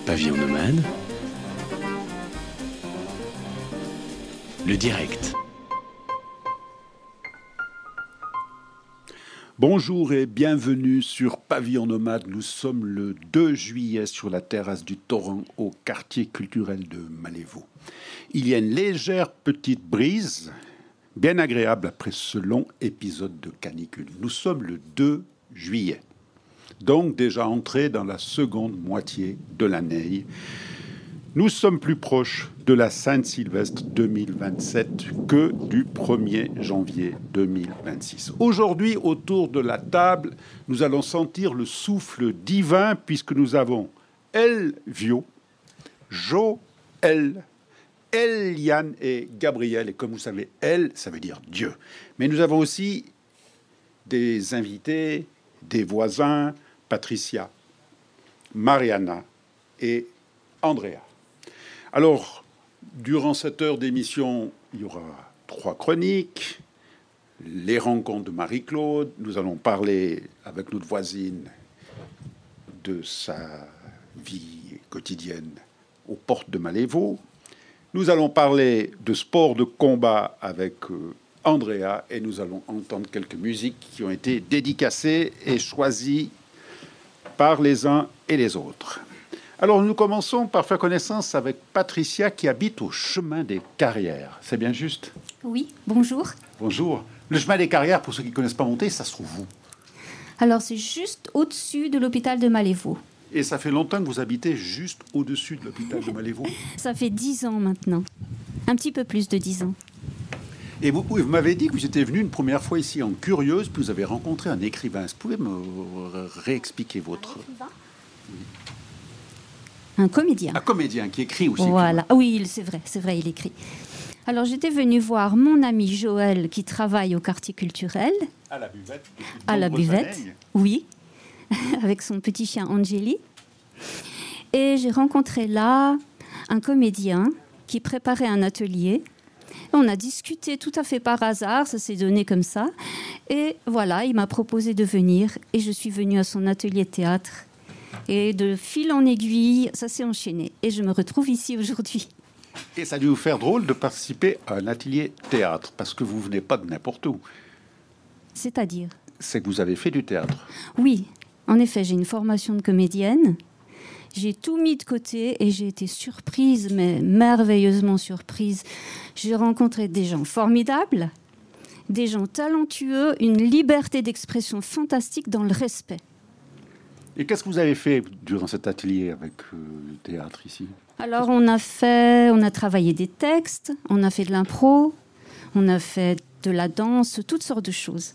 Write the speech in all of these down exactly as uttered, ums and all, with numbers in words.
Pavillon Nomade, le direct. Bonjour et bienvenue sur Pavillon Nomade. Nous sommes le deux juillet sur la terrasse du Torrent au quartier culturel de Malévo. Il y a une légère petite brise, bien agréable après ce long épisode de canicule. Nous sommes le deux juillet, donc déjà entré dans la seconde moitié de l'année. Nous sommes plus proches de la Saint-Sylvestre deux mille vingt-sept que du premier janvier deux mille vingt-six. Aujourd'hui, autour de la table, nous allons sentir le souffle divin puisque nous avons Elvio, Joël, Eliane et Gabriel. Et comme vous savez, El, ça veut dire Dieu. Mais nous avons aussi des invités, des voisins, Patricia, Mariana et Andrea. Alors, durant cette heure d'émission, il y aura trois chroniques, les rencontres de Marie-Claude. Nous allons parler avec notre voisine de sa vie quotidienne aux portes de Malévo. Nous allons parler de sport de combat avec euh, Andrea et nous allons entendre quelques musiques qui ont été dédicacées et choisies par les uns et les autres. Alors, nous commençons par faire connaissance avec Patricia qui habite au chemin des Carrières. C'est bien juste? Oui, bonjour. Bonjour. Le chemin des Carrières, pour ceux qui ne connaissent pas Monté, ça se trouve où? Alors, c'est juste au-dessus de l'hôpital de Malévo. Et ça fait longtemps que vous habitez juste au-dessus de l'hôpital de Malévo? Ça fait dix ans maintenant. Un petit peu plus de dix ans. Et vous, vous m'avez dit que vous étiez venu une première fois ici en curieuse, puis vous avez rencontré un écrivain. Vous pouvez me réexpliquer votre... Un comédien. Un comédien qui écrit aussi. Voilà. Oui, c'est vrai, c'est vrai, il écrit. Alors, j'étais venue voir mon ami Joël qui travaille au quartier culturel. À la buvette. À la buvette, années. Oui, avec son petit chien Angélie. Et j'ai rencontré là un comédien qui préparait un atelier. On a discuté tout à fait par hasard, ça s'est donné comme ça. Et voilà, il m'a proposé de venir et je suis venue à son atelier de théâtre. Et de fil en aiguille, ça s'est enchaîné. Et je me retrouve ici aujourd'hui. Et ça a dû vous faire drôle de participer à un atelier théâtre, parce que vous venez pas de n'importe où. C'est-à-dire? C'est que vous avez fait du théâtre. Oui, en effet, j'ai une formation de comédienne. J'ai tout mis de côté et j'ai été surprise, mais merveilleusement surprise. J'ai rencontré des gens formidables, des gens talentueux, une liberté d'expression fantastique dans le respect. Et qu'est-ce que vous avez fait durant cet atelier avec euh, le théâtre ici? Alors, on a fait, on a travaillé des textes, on a fait de l'impro, on a fait de la danse, toutes sortes de choses.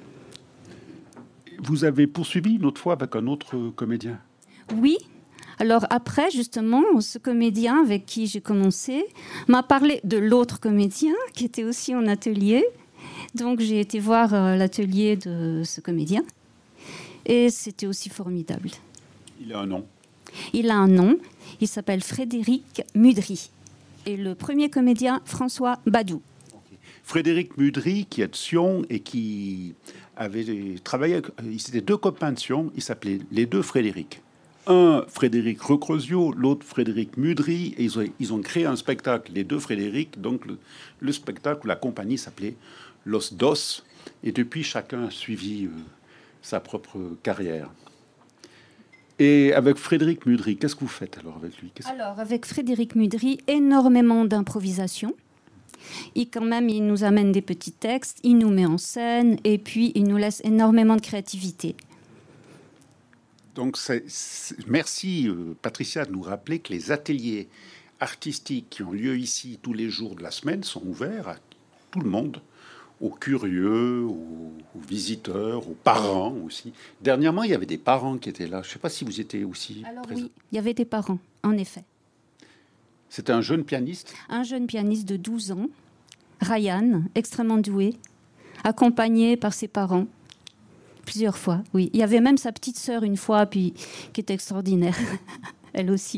Vous avez poursuivi une autre fois avec un autre comédien? Oui. Alors après, justement, ce comédien avec qui j'ai commencé m'a parlé de l'autre comédien qui était aussi en atelier. Donc, j'ai été voir euh, l'atelier de ce comédien. Et c'était aussi formidable. Il a un nom. Il a un nom. Il s'appelle Frédéric Mudry. Et le premier comédien, François Badou. Okay. Frédéric Mudry, qui est de Sion et qui avait travaillé... C'était deux copains de Sion. Ils s'appelaient les deux Frédéric. Un, Frédéric Recrosio, l'autre, Frédéric Mudry. Et ils ont, ils ont créé un spectacle, les deux Frédéric. Donc, le, le spectacle, la compagnie s'appelait Los Dos. Et depuis, chacun a suivi... Euh, sa propre carrière. Et avec Frédéric Mudry, qu'est-ce que vous faites alors avec lui? Qu'est-ce... Alors, avec Frédéric Mudry, énormément d'improvisation. Il, quand même, il nous amène des petits textes, il nous met en scène, et puis il nous laisse énormément de créativité. Donc, c'est, c'est... merci euh, Patricia de nous rappeler que les ateliers artistiques qui ont lieu ici tous les jours de la semaine sont ouverts à tout le monde, aux curieux, aux, aux visiteurs, aux parents aussi. Dernièrement, il y avait des parents qui étaient là. Je ne sais pas si vous étiez aussi Alors présent. Oui, il y avait des parents, en effet. C'était un jeune pianiste? Un jeune pianiste de douze ans, Ryan, extrêmement doué, accompagné par ses parents, plusieurs fois, oui. Il y avait même sa petite sœur une fois, puis, qui était extraordinaire, elle aussi.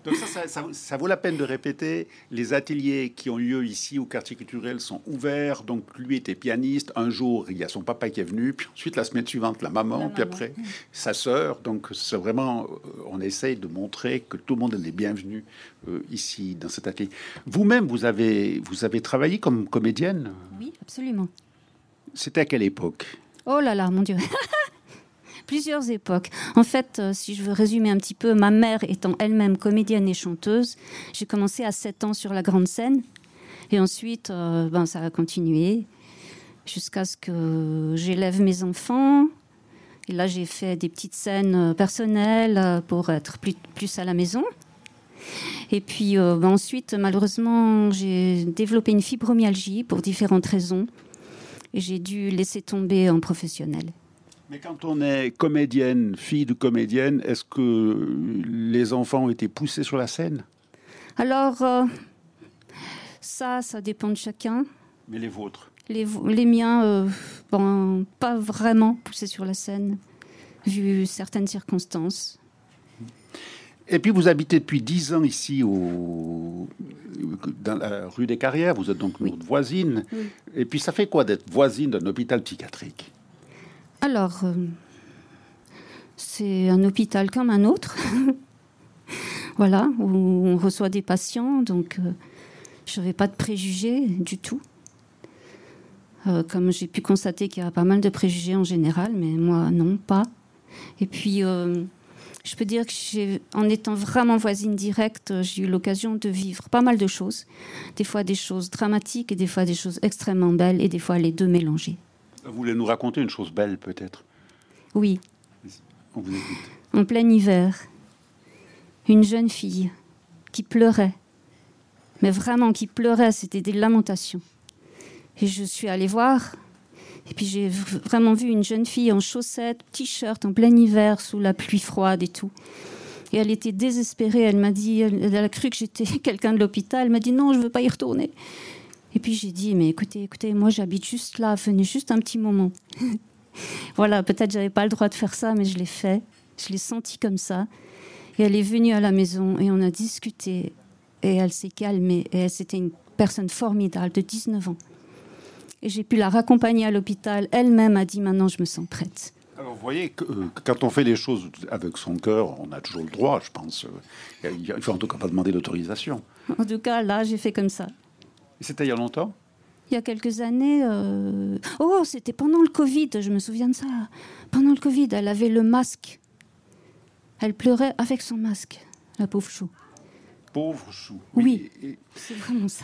Donc ça, ça, ça, ça vaut la peine de répéter. Les ateliers qui ont lieu ici au quartier culturel sont ouverts. Donc lui était pianiste. Un jour, il y a son papa qui est venu. Puis ensuite, la semaine suivante, la maman. La puis maman. après, sa sœur. Donc c'est vraiment, on essaye de montrer que tout le monde est les bienvenus euh, ici, dans cet atelier. Vous-même, vous avez, vous avez travaillé comme comédienne. Oui, absolument. C'était à quelle époque? Oh là là, mon Dieu. Plusieurs époques. En fait, euh, si je veux résumer un petit peu, ma mère étant elle-même comédienne et chanteuse, j'ai commencé à sept ans sur la grande scène. Et ensuite, euh, ben, ça a continué jusqu'à ce que j'élève mes enfants. Et là, j'ai fait des petites scènes euh, personnelles euh, pour être plus, plus à la maison. Et puis euh, ben, ensuite, malheureusement, j'ai développé une fibromyalgie pour différentes raisons. Et j'ai dû laisser tomber en professionnel. Mais quand on est comédienne, fille de comédienne, est-ce que les enfants ont été poussés sur la scène? Alors, euh, ça, ça dépend de chacun. Mais les vôtres? Les, les miens, euh, bon, pas vraiment poussés sur la scène, vu certaines circonstances. Et puis vous habitez depuis dix ans ici au, dans la rue des Carrières, vous êtes donc Oui. notre voisine. Oui. Et puis ça fait quoi d'être voisine d'un hôpital psychiatrique? Alors, euh, c'est un hôpital comme un autre, voilà, où on reçoit des patients, donc euh, je n'avais pas de préjugés du tout. Euh, comme j'ai pu constater qu'il y a pas mal de préjugés en général, mais moi, non, pas. Et puis, euh, je peux dire que j'ai, en étant vraiment voisine directe, j'ai eu l'occasion de vivre pas mal de choses. Des fois des choses dramatiques et des fois des choses extrêmement belles et des fois les deux mélangées. Vous voulez nous raconter une chose belle, peut-être? Oui. On vous écoute. En plein hiver, une jeune fille qui pleurait, mais vraiment qui pleurait, c'était des lamentations. Et je suis allée voir, et puis j'ai v- vraiment vu une jeune fille en chaussettes, t-shirt, en plein hiver, sous la pluie froide et tout. Et elle était désespérée, elle m'a dit, elle, elle a cru que j'étais quelqu'un de l'hôpital, elle m'a dit non, je ne veux pas y retourner. Et puis j'ai dit, mais écoutez, écoutez, moi j'habite juste là, venez juste un petit moment. Voilà, peut-être j'avais pas le droit de faire ça, mais je l'ai fait. Je l'ai senti comme ça. Et elle est venue à la maison et on a discuté. Et elle s'est calmée. Et elle, c'était une personne formidable de dix-neuf ans. Et j'ai pu la raccompagner à l'hôpital. Elle-même a dit, maintenant je me sens prête. Alors vous voyez que euh, quand on fait les choses avec son cœur, on a toujours le droit, je pense. Euh, il faut en tout cas pas demander l'autorisation. En tout cas, là, j'ai fait comme ça. Et c'était il y a longtemps? Il y a quelques années... euh, Oh, c'était pendant le Covid, je me souviens de ça. Pendant le Covid, elle avait le masque. Elle pleurait avec son masque, la pauvre chou. Pauvre chou. Oui, Et- et- c'est vraiment ça.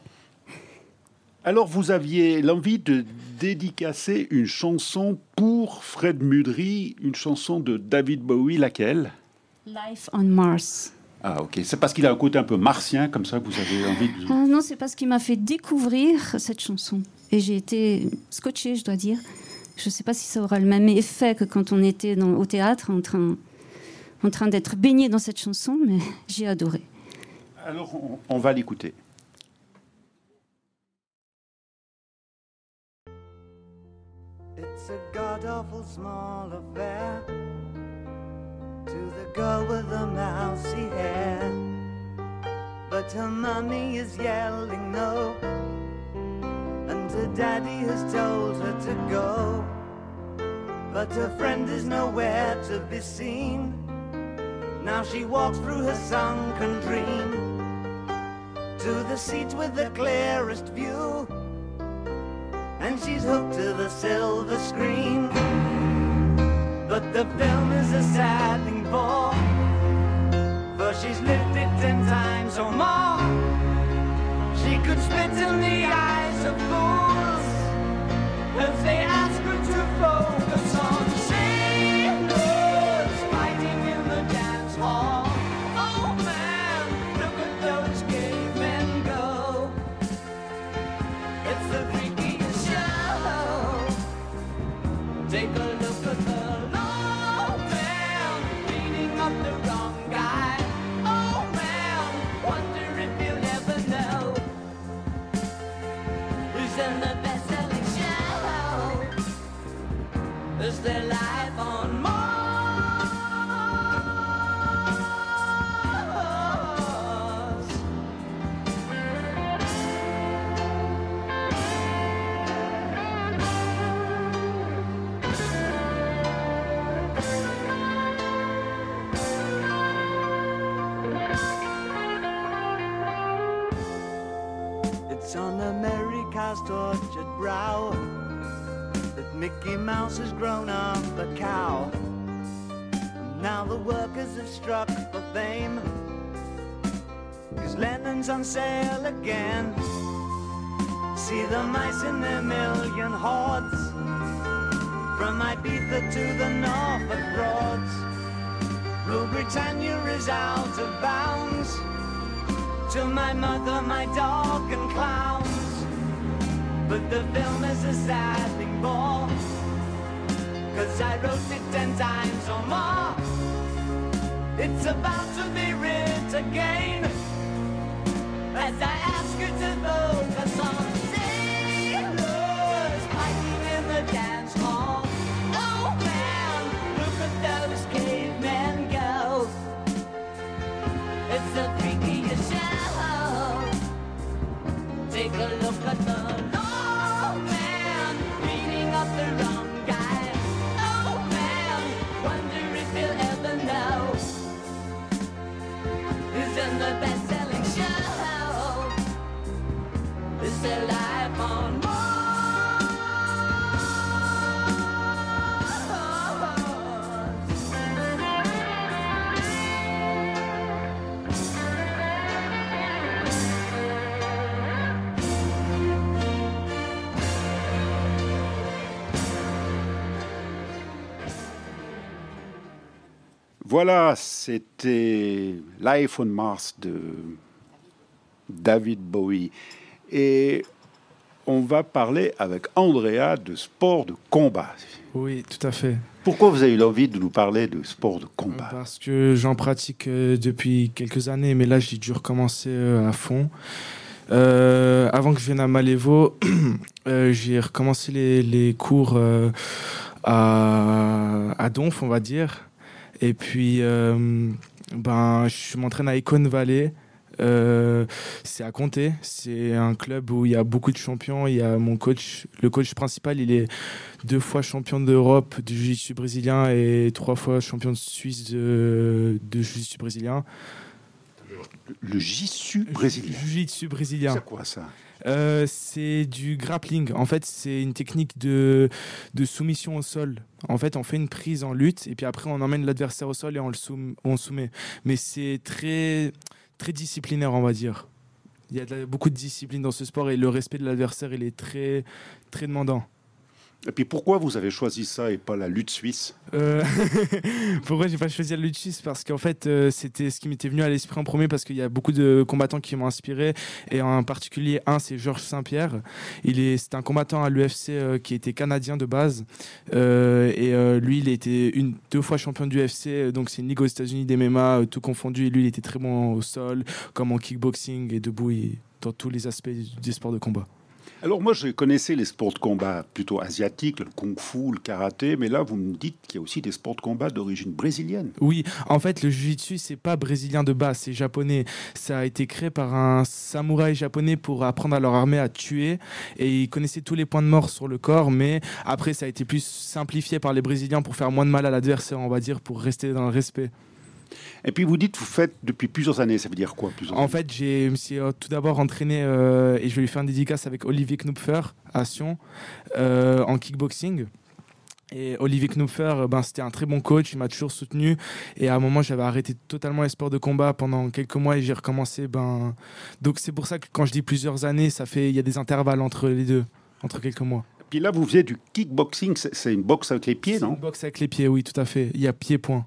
Alors vous aviez l'envie de dédicacer une chanson pour Fred Mudry, une chanson de David Bowie, laquelle? Life on Mars. Ah ok, c'est parce qu'il a un côté un peu martien, comme ça que vous avez envie de... Ah, non, c'est parce qu'il m'a fait découvrir cette chanson. Et j'ai été scotchée, je dois dire. Je ne sais pas si ça aura le même effet que quand on était dans, au théâtre, en train, en train d'être baigné dans cette chanson, mais j'ai adoré. Alors on, on va l'écouter. It's a god-awful small affair to the girl with the mousy hair, but her mummy is yelling no, and her daddy has told her to go, but her friend is nowhere to be seen. Now she walks through her sunken dream to the seat with the clearest view, and she's hooked to the silver screen. But the film is a sad thing for, for she's lived it ten times or more. She could spit in the eyes of fools if they ask her to focus on sailors fighting in the dance hall. Oh man, look at those cavemen go. It's the freakiest show. Take a look at the low man beating up the wrong guy. Oh man, wonder if you'll ever know who's the It's on America's tortured brow that Mickey Mouse has grown up a cow. And now the workers have struck for fame, 'cause Lennon's on sale again. See the mice in their million hordes, from Ibiza to the Norfolk Broads. Rule Britannia is out of bounds, to my mother, my dog and clowns. But the film is a sad thing more, 'cause I wrote it ten times or more. It's about to be writ again, as I ask you to focus on sailors fighting in the dance hall. Oh man, look at those cavemen go. It's the freakiest show. Take a look at the long man beating up the wrong guy. Oh man, wonder if he'll ever know who's in the best-selling show. Is there life on Mars? Voilà, c'était Life on Mars de David Bowie. Et on va parler avec Andrea de sport de combat. Oui, tout à fait. Pourquoi vous avez eu l'envie de nous parler de sport de combat? Parce que j'en pratique euh, depuis quelques années, mais là j'ai dû recommencer euh, à fond. Euh, avant que je vienne à Malévo, euh, j'ai recommencé les, les cours euh, à, à Donf, on va dire. Et puis, euh, ben, je m'entraîne à Icon Valley. Euh, c'est à Comté. C'est un club où il y a beaucoup de champions. Il y a mon coach, le coach principal, il est deux fois champion d'Europe du jiu-jitsu brésilien et trois fois champion de Suisse de, de jiu-jitsu brésilien. Le jiu-jitsu brésilien. Jiu-jitsu brésilien. C'est quoi ça? Euh, c'est du grappling. En fait, c'est une technique de, de soumission au sol. En fait, on fait une prise en lutte et puis après, on emmène l'adversaire au sol et on le soum- on soumet. Mais c'est très, très disciplinaire, on va dire. Il y a de la- beaucoup de discipline dans ce sport et le respect de l'adversaire, il est très, très demandant. Et puis pourquoi vous avez choisi ça et pas la lutte suisse? Euh, Pourquoi j'ai pas choisi la lutte suisse? Parce qu'en fait, euh, c'était ce qui m'était venu à l'esprit en premier, parce qu'il y a beaucoup de combattants qui m'ont inspiré, et en particulier un, c'est Georges Saint-Pierre. Il est, c'est un combattant à l'U F C euh, qui était canadien de base, euh, et euh, lui, il a été une, deux fois champion du U F C, donc c'est une ligue aux États-Unis d'M M A, euh, tout confondu. Et lui, il était très bon au sol, comme en kickboxing et debout, et dans tous les aspects des sports de combat. Alors moi, je connaissais les sports de combat plutôt asiatiques, le kung-fu, le karaté, mais là, vous me dites qu'il y a aussi des sports de combat d'origine brésilienne. Oui, en fait, le jiu-jitsu, c'est pas brésilien de base, c'est japonais. Ça a été créé par un samouraï japonais pour apprendre à leur armée à tuer, et ils connaissaient tous les points de mort sur le corps, mais après, ça a été plus simplifié par les Brésiliens pour faire moins de mal à l'adversaire, on va dire, pour rester dans le respect. Et puis vous dites, vous faites depuis plusieurs années, ça veut dire quoi plusieurs En années fait, j'ai, je me suis euh, tout d'abord entraîné, euh, et je vais lui faire une dédicace avec Olivier Knupfer à Sion, euh, en kickboxing. Et Olivier Knupfer, ben, c'était un très bon coach, il m'a toujours soutenu. Et à un moment, j'avais arrêté totalement les sports de combat pendant quelques mois et j'ai recommencé. Ben... Donc c'est pour ça que quand je dis plusieurs années, ça fait, il y a des intervalles entre les deux, entre quelques mois. Puis là, vous faisiez du kickboxing, c'est, c'est une boxe avec les pieds, c'est non? Une boxe avec les pieds, oui, tout à fait. Il y a pied-point.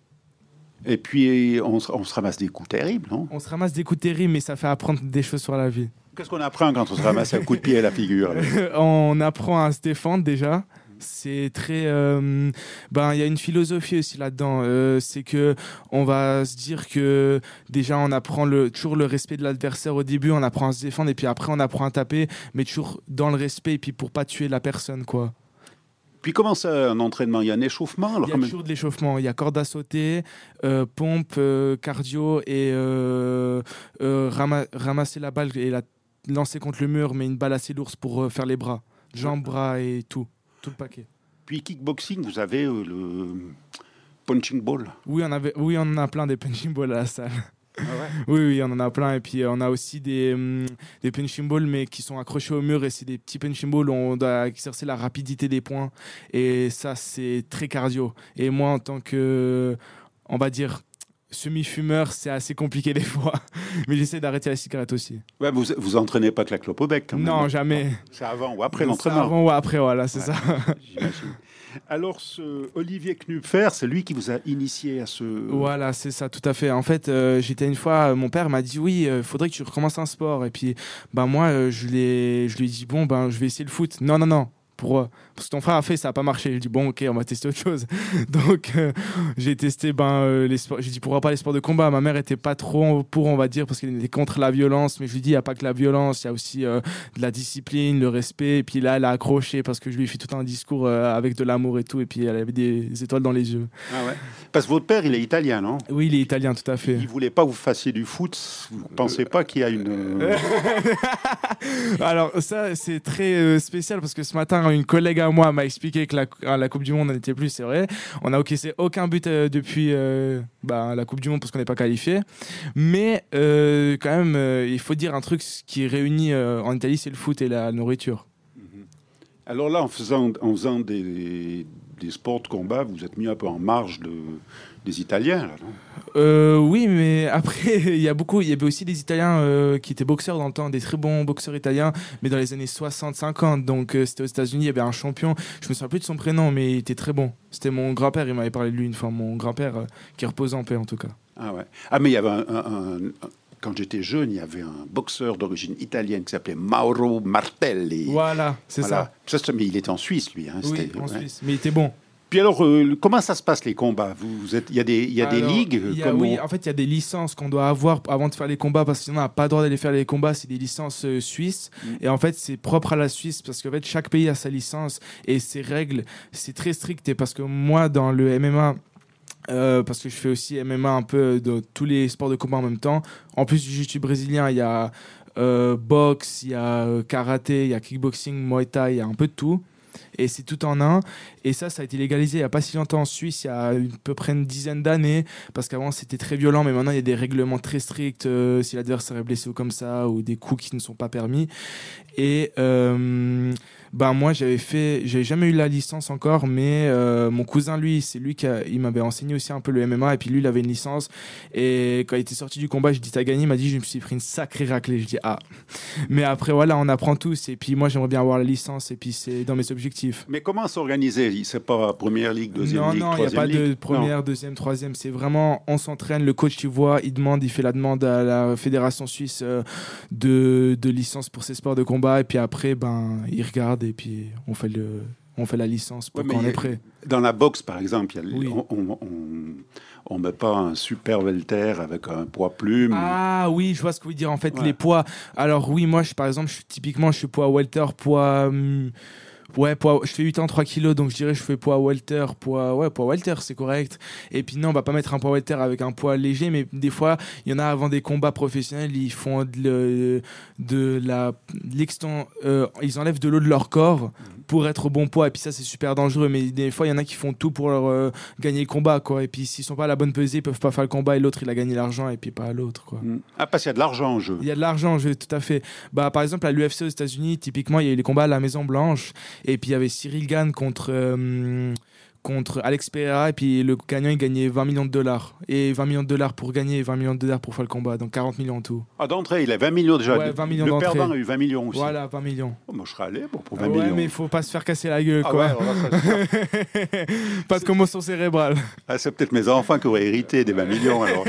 Et puis, on, se- on se ramasse des coups terribles, non? On se ramasse des coups terribles, mais ça fait apprendre des choses sur la vie. Qu'est-ce qu'on apprend quand on se ramasse un coup de pied à la figure là? On apprend à se défendre déjà. C'est très, euh, ben il y a une philosophie aussi là-dedans. Euh, c'est que on va se dire que déjà on apprend le, toujours le respect de l'adversaire au début, on apprend à se défendre et puis après on apprend à taper, mais toujours dans le respect et puis pour pas tuer la personne, quoi. Puis comment ça, un entraînement? Il y a un échauffement alors Il y a comment- toujours de l'échauffement. Il y a corde à sauter, euh, pompe, euh, cardio et euh, euh, rama- ramasser la balle et la lancer contre le mur, mais une balle assez lourde pour euh, faire les bras, jambes, bras et tout, tout le paquet. Puis kickboxing, vous avez euh, le punching ball. Oui, on avait, oui, on en a plein des punching balls à la salle. Ah ouais. Oui, oui, on en a plein. Et puis, euh, on a aussi des, hum, des punching balls, mais qui sont accrochés au mur. Et c'est des petits punching balls où on doit exercer la rapidité des points. Et ça, c'est très cardio. Et moi, en tant que, on va dire, semi-fumeur, c'est assez compliqué des fois. Mais j'essaie d'arrêter la cigarette aussi. Ouais, vous vous entraînez pas que la clope au bec, quand même. Non, jamais. C'est avant ou après C'est l'entraînement. avant ou après, voilà, c'est Ouais, ça. J'imagine. Alors, ce Olivier Knupfer, c'est lui qui vous a initié à ce... Voilà, c'est ça, tout à fait. En fait, euh, j'étais une fois, euh, mon père m'a dit oui, il euh, faudrait que tu recommences un sport. Et puis, ben moi, euh, je, l'ai, je lui ai dit bon, ben je vais essayer le foot. Non, non, non. Pour, euh, parce que ton frère a fait, ça n'a pas marché. J'ai dit bon, ok, on va tester autre chose. Donc, euh, j'ai testé ben, euh, les sports. J'ai dit pourquoi pas les sports de combat. Ma mère était pas trop pour, on va dire, parce qu'elle était contre la violence. Mais je lui ai dit, il n'y a pas que la violence, il y a aussi euh, de la discipline, le respect. Et puis là, elle a accroché parce que je lui ai fait tout un discours euh, avec de l'amour et tout. Et puis, elle avait des étoiles dans les yeux. Ah ouais. Parce que votre père, il est italien, non? Oui, il est italien, tout à fait. Il voulait pas que vous fassissiez du foot. Vous ne pensez pas qu'il y a une... Alors ça c'est très euh, spécial parce que ce matin une collègue à moi m'a expliqué que la, à la Coupe du Monde n'était plus, c'est vrai. On a encaissé aucun but euh, depuis euh, bah, la Coupe du Monde parce qu'on n'est pas qualifié. Mais euh, quand même euh, il faut dire un truc qui réunit euh, en Italie, c'est le foot et la nourriture. Alors là, en faisant, en faisant des, des sports de combat, vous êtes mis un peu en marge de, des Italiens, là, non? Euh, oui, mais après, il y a beaucoup, il y avait aussi des Italiens euh, qui étaient boxeurs dans le temps, des très bons boxeurs italiens, mais dans les années soixante cinquante. Donc, euh, c'était aux États-Unis, il y avait un champion. Je me souviens plus de son prénom, mais il était très bon. C'était mon grand-père, il m'avait parlé de lui une fois. Mon grand-père, euh, qui repose en paix, en tout cas. Ah ouais. Ah, mais il y avait un... un- un- quand j'étais jeune, il y avait un boxeur d'origine italienne qui s'appelait Mauro Martelli. Voilà, c'est Voilà. Ça, c'est- mais il était en Suisse, lui. Hein. ça. Oui, C'était- en ouais. Suisse. Mais il était bon. Puis alors, euh, comment ça se passe, les combats? vous, vous êtes, Il y a des, il y a des Alors, ligues il y a- comme Oui, on- en fait, il y a des licences qu'on doit avoir avant de faire les combats parce que sinon, on n'a pas le droit d'aller faire les combats. C'est des licences euh, suisses. Mm. Et en fait, c'est propre à la Suisse parce qu'en fait, chaque pays a sa licence et ses règles. C'est très strict. Et parce que moi, dans le M M A, Euh, parce que je fais aussi M M A un peu de tous les sports de combat en même temps. En plus du jiu-jitsu brésilien, il y a euh, boxe, il y a euh, karaté, il y a kickboxing, muay thai, il y a un peu de tout. Et c'est tout en un. Et ça, ça a été légalisé il n'y a pas si longtemps en Suisse, il y a une- à peu près une dizaine d'années. Parce qu'avant, c'était très violent, mais maintenant, il y a des règlements très stricts euh, si l'adversaire est blessé ou comme ça, ou des coups qui ne sont pas permis. Et euh, ben moi, j'avais fait, j'avais jamais eu la licence encore, mais euh, mon cousin, lui, c'est lui qui a- il m'avait enseigné aussi un peu le M M A. Et puis lui, il avait une licence. Et quand il était sorti du combat, je dis t'as gagné. Il m'a dit je me suis pris une sacrée raclée. Je dis ah. Mais après voilà, on apprend tous. Et puis moi, j'aimerais bien avoir la licence. Et puis c'est dans mes objectifs. Mais comment s'organiser? C'est pas première ligue, deuxième non, ligue, non, il n'y a troisième pas de ligue? première, Non. deuxième, troisième. C'est vraiment, on s'entraîne, le coach, il voit, il demande, il fait la demande à la fédération suisse euh, de, de licence pour ces sports de combat. Et puis après, ben, il regarde et puis on fait, le, on fait la licence pour Ouais, mais quand on il y a- est prêt. Dans la boxe, par exemple, il y a- Oui. on on- on- on met pas un super welter avec un poids plume. Ah oui, je vois ce que vous voulez dire. En fait, Ouais. les poids. Alors oui, moi, je, par exemple, je, suis- typiquement, je suis poids welter, poids... hum, Ouais, poids, je fais huit ans, trois kilos, donc je dirais je fais poids welter, poids, ouais, poids welter, c'est correct. Et puis non, on va pas mettre un poids welter avec un poids léger, mais des fois, il y en a avant des combats professionnels, ils font de, le- de la, de l'extend, euh, ils enlèvent de l'eau de leur corps pour être au bon poids, et puis ça c'est super dangereux, mais des fois il y en a qui font tout pour leur, euh, gagner le combat, quoi. Et puis s'ils sont pas à la bonne pesée, ils peuvent pas faire le combat, et l'autre il a gagné l'argent, et puis pas l'autre, quoi. Mm. Ah, parce qu'il y a de l'argent en jeu. Il y a de l'argent, je, tout à fait. Bah, par exemple, à l'U F C aux États-Unis, typiquement, il y a eu les combats à la Maison Blanche. Et puis, il y avait Cyril Gane contre, euh, contre Alex Pereira. Et puis, le gagnant, il gagnait vingt millions de dollars. Et vingt millions de dollars pour gagner et vingt millions de dollars pour faire le combat. Donc, quarante millions en tout. Ah, d'entrée, il a vingt millions déjà. Ouais, vingt millions Le d'entrée. perdant a eu vingt millions aussi. Voilà, vingt millions. Oh, moi, je serais allé bon, pour Ah vingt ouais, millions. mais il faut pas se faire casser la gueule, Ah quoi. ouais, alors là, ça- Pas de commotion cérébrale. Ah, c'est peut-être mes enfants qui auraient hérité des vingt millions, alors.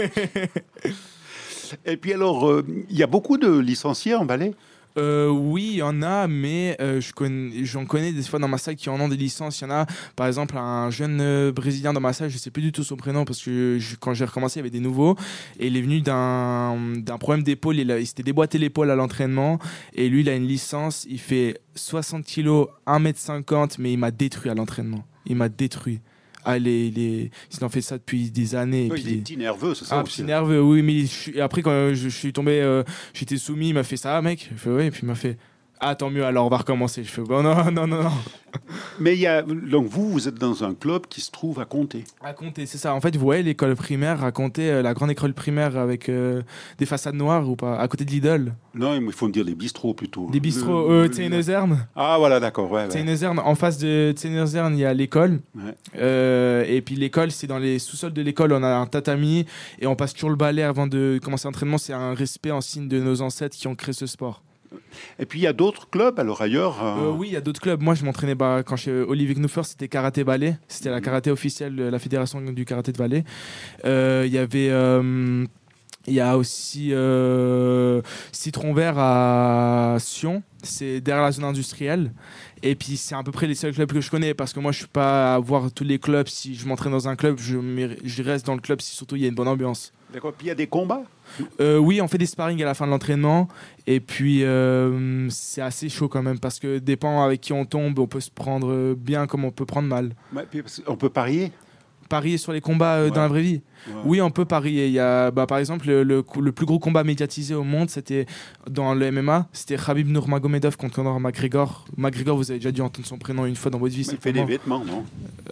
Et puis alors, euh, il y a beaucoup de licenciés en ballet? Euh, oui, il y en a, mais euh, je connais, j'en connais des fois dans ma salle qui en ont des licences. Il y en a, par exemple, un jeune euh, Brésilien dans ma salle, je sais plus du tout son prénom parce que je- quand j'ai recommencé, il y avait des nouveaux. Et il est venu d'un, d'un problème d'épaule. Il, a- il s'était déboîté l'épaule à l'entraînement. Et lui, il a une licence. Il fait soixante kilos, un mètre cinquante, mais il m'a détruit à l'entraînement. Il m'a détruit. Ah, les, les... Il en fait ça depuis des années. et Oui, puis- il est petit nerveux, c'est ça ah, aussi. petit nerveux, oui, mais je suis- après, quand je, je suis tombé, euh, j'étais soumis, il m'a fait ça, mec. Je fais, ouais, et puis il m'a fait, Ah, tant mieux, alors on va recommencer. Je fais, bon, non, non, non, non. Mais il y a, donc vous, vous êtes dans un club qui se trouve à Comté. À Comté, c'est ça. En fait, vous voyez l'école primaire à Comté, euh, la grande école primaire avec euh, des façades noires ou pas, à côté de Lidl. Non, il faut me dire les bistrots plutôt. Des bistrots, euh, Le- Tsénezerne. Ah voilà, d'accord. Ouais, ouais. Tsénezerne, en face de Tsénezerne, il y a l'école. Ouais. Euh, et puis l'école, c'est dans les sous-sols de l'école, on a un tatami et on passe toujours le balai avant de commencer l'entraînement. C'est un respect en signe de nos ancêtres qui ont créé ce sport. Et puis il y a d'autres clubs alors ailleurs. euh, Euh, oui, il y a d'autres clubs. Moi, je m'entraînais bah, quand chez Olivier Knuffer, c'était karaté ballet. C'était la karaté officielle de la fédération du karaté de ballet. Euh, Il y avait, euh, il y a aussi euh, Citron Vert à Sion. C'est derrière la zone industrielle. Et puis c'est à peu près les seuls clubs que je connais parce que moi, je suis pas à voir tous les clubs. Si je m'entraîne dans un club, je, m'y- je reste dans le club si surtout il y a une bonne ambiance. D'accord. Puis il y a des combats. Euh, oui, on fait des sparring à la fin de l'entraînement et puis euh, c'est assez chaud quand même parce que dépend avec qui on tombe, on peut se prendre bien comme on peut prendre mal. Ouais, puis parce qu'on peut parier. Parier sur les combats euh, Ouais. dans la vraie vie. Ouais. Oui, on peut parier. Il y a, bah, par exemple, le, le, le plus gros combat médiatisé au monde, c'était dans le M M A, c'était Khabib Nurmagomedov contre Conor McGregor. McGregor, vous avez déjà dû entendre son prénom une fois dans votre vie. Il c'est fait des vraiment- vêtements, non?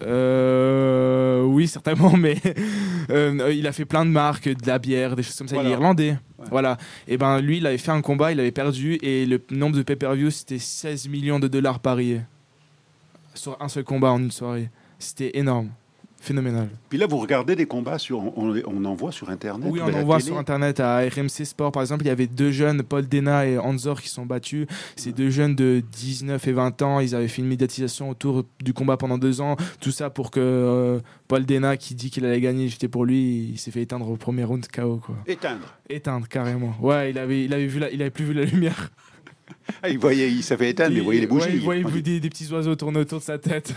Euh, oui, certainement, mais euh, il a fait plein de marques, de la bière, des choses comme ça. Voilà. Il est irlandais. Ouais. Voilà. Et ben lui, il avait fait un combat, il avait perdu et le nombre de pay-per-view, c'était seize millions de dollars pariés sur un seul combat en une soirée. C'était énorme, phénoménal. Puis là, vous regardez des combats sur, on, on en voit sur Internet. Oui, ou on à la en voit télé. sur internet à R M C Sport par exemple, il y avait deux jeunes, Paul Dena et Anzor, qui sont battus. Ces deux jeunes de dix-neuf et vingt ans, ils avaient fait une médiatisation autour du combat pendant deux ans. Tout ça pour que euh, Paul Dena, qui dit qu'il allait gagner, j'étais pour lui, il s'est fait éteindre au premier round K O quoi. Éteindre. Éteindre carrément. Ouais, il avait, il avait vu la- il avait plus vu la lumière. Ah, il voyait, il s'avait éteindre, mais il voyait les bougies. Ouais, il voyait des, des petits oiseaux tourner autour de sa tête.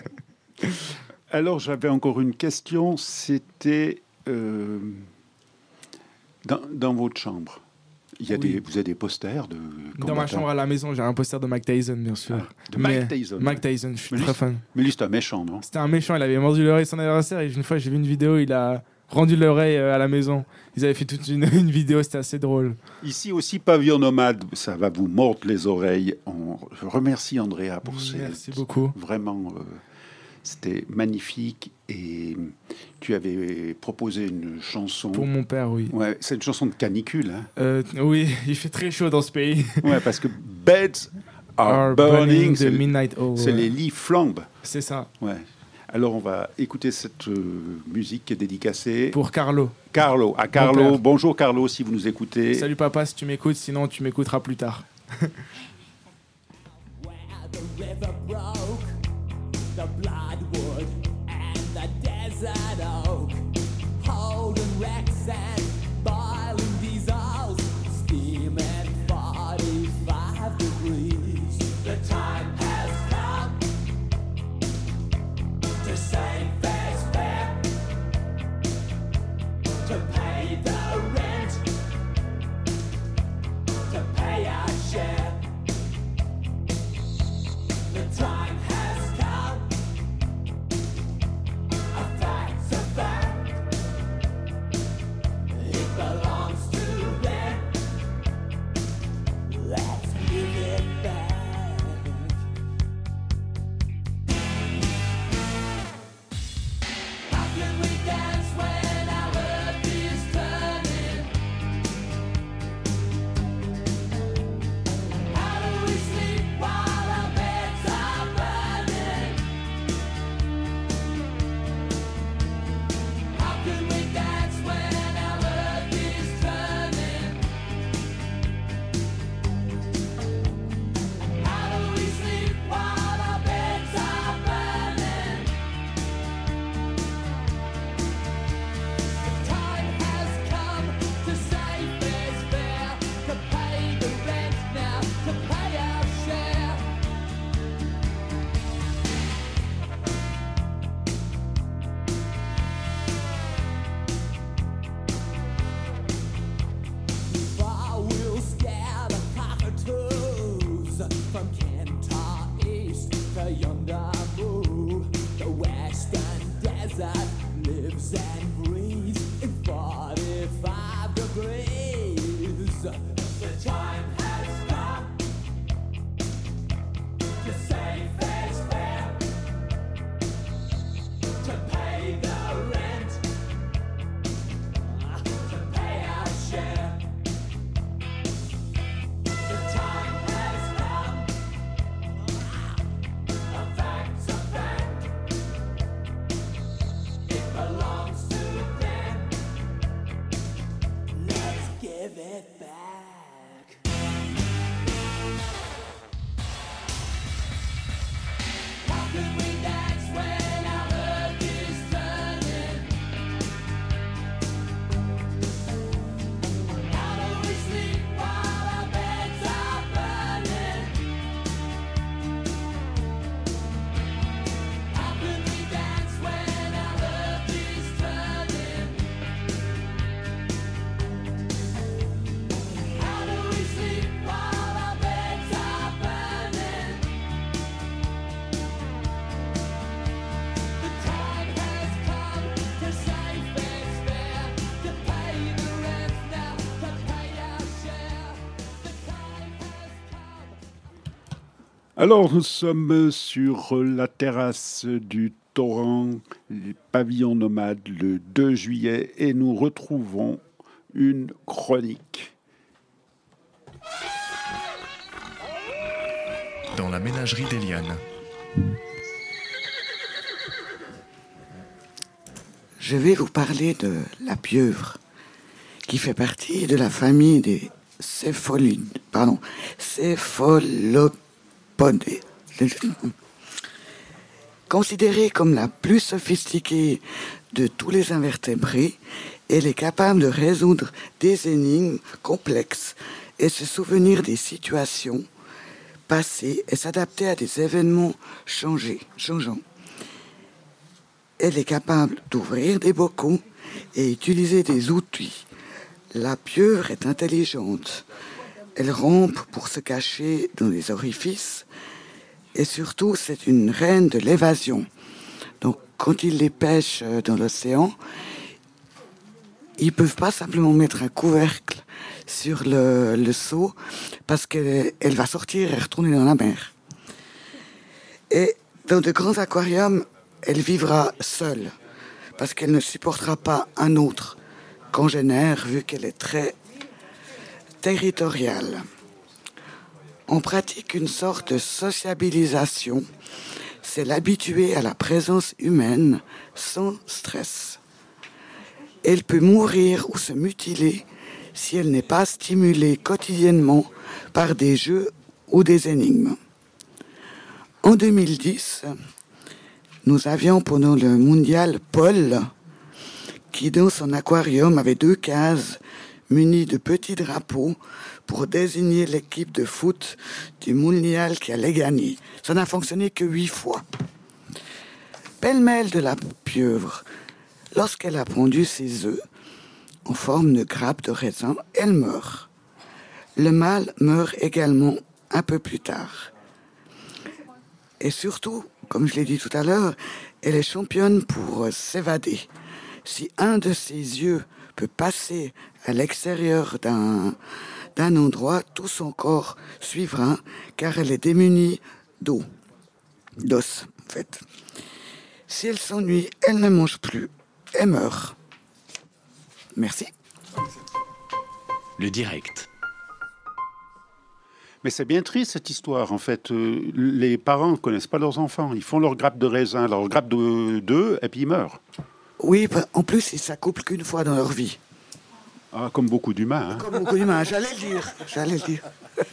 Alors, j'avais encore une question. C'était euh, dans, dans votre chambre. Il y a Oui. des, vous avez des posters de Dans ma combattants. chambre à la maison, j'ai un poster de Mike Tyson, bien sûr. Ah, de Mike Tyson. Mike Tyson, je suis Mais très lui, fan. Mais lui, c'est un méchant, non? C'était un méchant, il avait mordu l'oreille de son adversaire et une fois j'ai vu une vidéo, il a rendu l'oreille euh, à la maison. Ils avaient fait toute une, une vidéo, c'était assez drôle. Ici aussi, Pavillon Nomade, ça va vous mordre les oreilles. On je remercie Andrea pour ces... Merci beaucoup. Vraiment, euh, c'était magnifique. Et tu avais proposé une chanson. Pour mon père, oui. Ouais, c'est une chanson de canicule. Hein. Euh, oui, il fait très chaud dans ce pays. Ouais, parce que Beds are, Are burning. burning C'est the midnight oil. c'est les lits flambent. C'est ça. Ouais. Alors on va écouter cette euh, musique qui est dédicacée Pour Carlo. Carlo. À Carlo. père. Bonjour Carlo, si vous nous écoutez. Salut papa, si tu m'écoutes, sinon tu m'écouteras plus tard. Where the river broke, the bloodwood and the desert oak, holding wrecks and boiling diesels, steaming forty-five degrees. The time has come to save face fair, to pay the rent, to pay our share. The time has come. A fact's a fact. It belongs to them. Let's give it back. How can we dance when our earth is turning? How do we sleep while our beds are burning? How can we dance when our earth is turning? How do we sleep while our beds are burning? The time has come to save fair's fair, to pay the rent now, to pay our share. Far we'll scare the cockatoos from Kentar East to Yondabu. The western desert lives and breathes in forty-five degrees. The time has come belongs to them. Let's give it back. How can we dance when our earth is turning? How do we sleep while our beds are burning? How can we dance when our earth is turning? How do we sleep while our beds are burning? The time has come to save fair's fair, to pay the rent now, to pay our share. The time has come. Alors, nous sommes sur la terrasse du Torrent, les pavillons nomades, le deux juillet, et nous retrouvons une chronique. Dans la ménagerie d'Eliane. Je vais vous parler de la pieuvre, qui fait partie de la famille des céphalines, pardon, céphalopodées. Considérée comme la plus sophistiquée de tous les invertébrés, elle est capable de résoudre des énigmes complexes et se souvenir des situations passées et s'adapter à des événements changés, changeants. Elle est capable d'ouvrir des bocaux et utiliser des outils. La pieuvre est intelligente. Elle rampe pour se cacher dans les orifices. Et surtout, c'est une reine de l'évasion. Donc, quand ils les pêchent dans l'océan, ils ne peuvent pas simplement mettre un couvercle sur le, le seau parce qu'elle elle va sortir et retourner dans la mer. Et dans de grands aquariums, elle vivra seule parce qu'elle ne supportera pas un autre congénère vu qu'elle est très territoriale. On pratique une sorte de sociabilisation, c'est l'habituer à la présence humaine sans stress. Elle peut mourir ou se mutiler si elle n'est pas stimulée quotidiennement par des jeux ou des énigmes. En deux mille dix, nous avions pendant le mondial Paul, qui dans son aquarium avait deux cases munies de petits drapeaux pour désigner l'équipe de foot du mondial qui allait gagner. Ça n'a fonctionné que huit fois. Pêle-mêle de la pieuvre, lorsqu'elle a pondu ses œufs en forme de grappe de raisin, elle meurt. Le mâle meurt également un peu plus tard. Et surtout, comme je l'ai dit tout à l'heure, elle est championne pour s'évader. Si un de ses yeux peut passer à l'extérieur d'un, d'un endroit, tout son corps suivra, car elle est démunie d'eau, d'os, en fait. Si elle s'ennuie, elle ne mange plus et meurt. Merci. Le direct. Mais c'est bien triste cette histoire. En fait, euh, les parents ne connaissent pas leurs enfants. Ils font leur grappe de raisin, leur grappe de d'œufs, et puis ils meurent. Oui, en plus, ils s'accouplent qu'une fois dans leur vie. Ah, comme beaucoup d'humains. Hein. Comme beaucoup d'humains, j'allais le dire. J'allais le dire.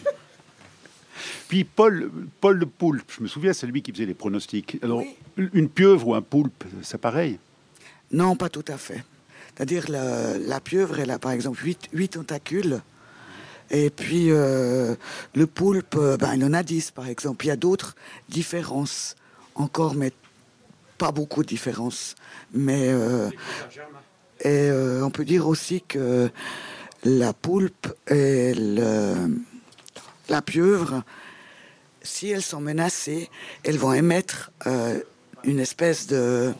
Puis Paul, Paul le poulpe, je me souviens, c'est lui qui faisait les pronostics. Alors, Oui. une pieuvre ou un poulpe, c'est pareil? Non, pas tout à fait. C'est-à-dire, la, la pieuvre, elle a par exemple huit, huit tentacules. Et puis, euh, le poulpe, ben, il en a dix, par exemple. Il y a d'autres différences encore, mais pas beaucoup de différences. Mais euh, et euh, on peut dire aussi que la poulpe et le, la pieuvre, si elles sont menacées, elles vont émettre euh, une espèce de...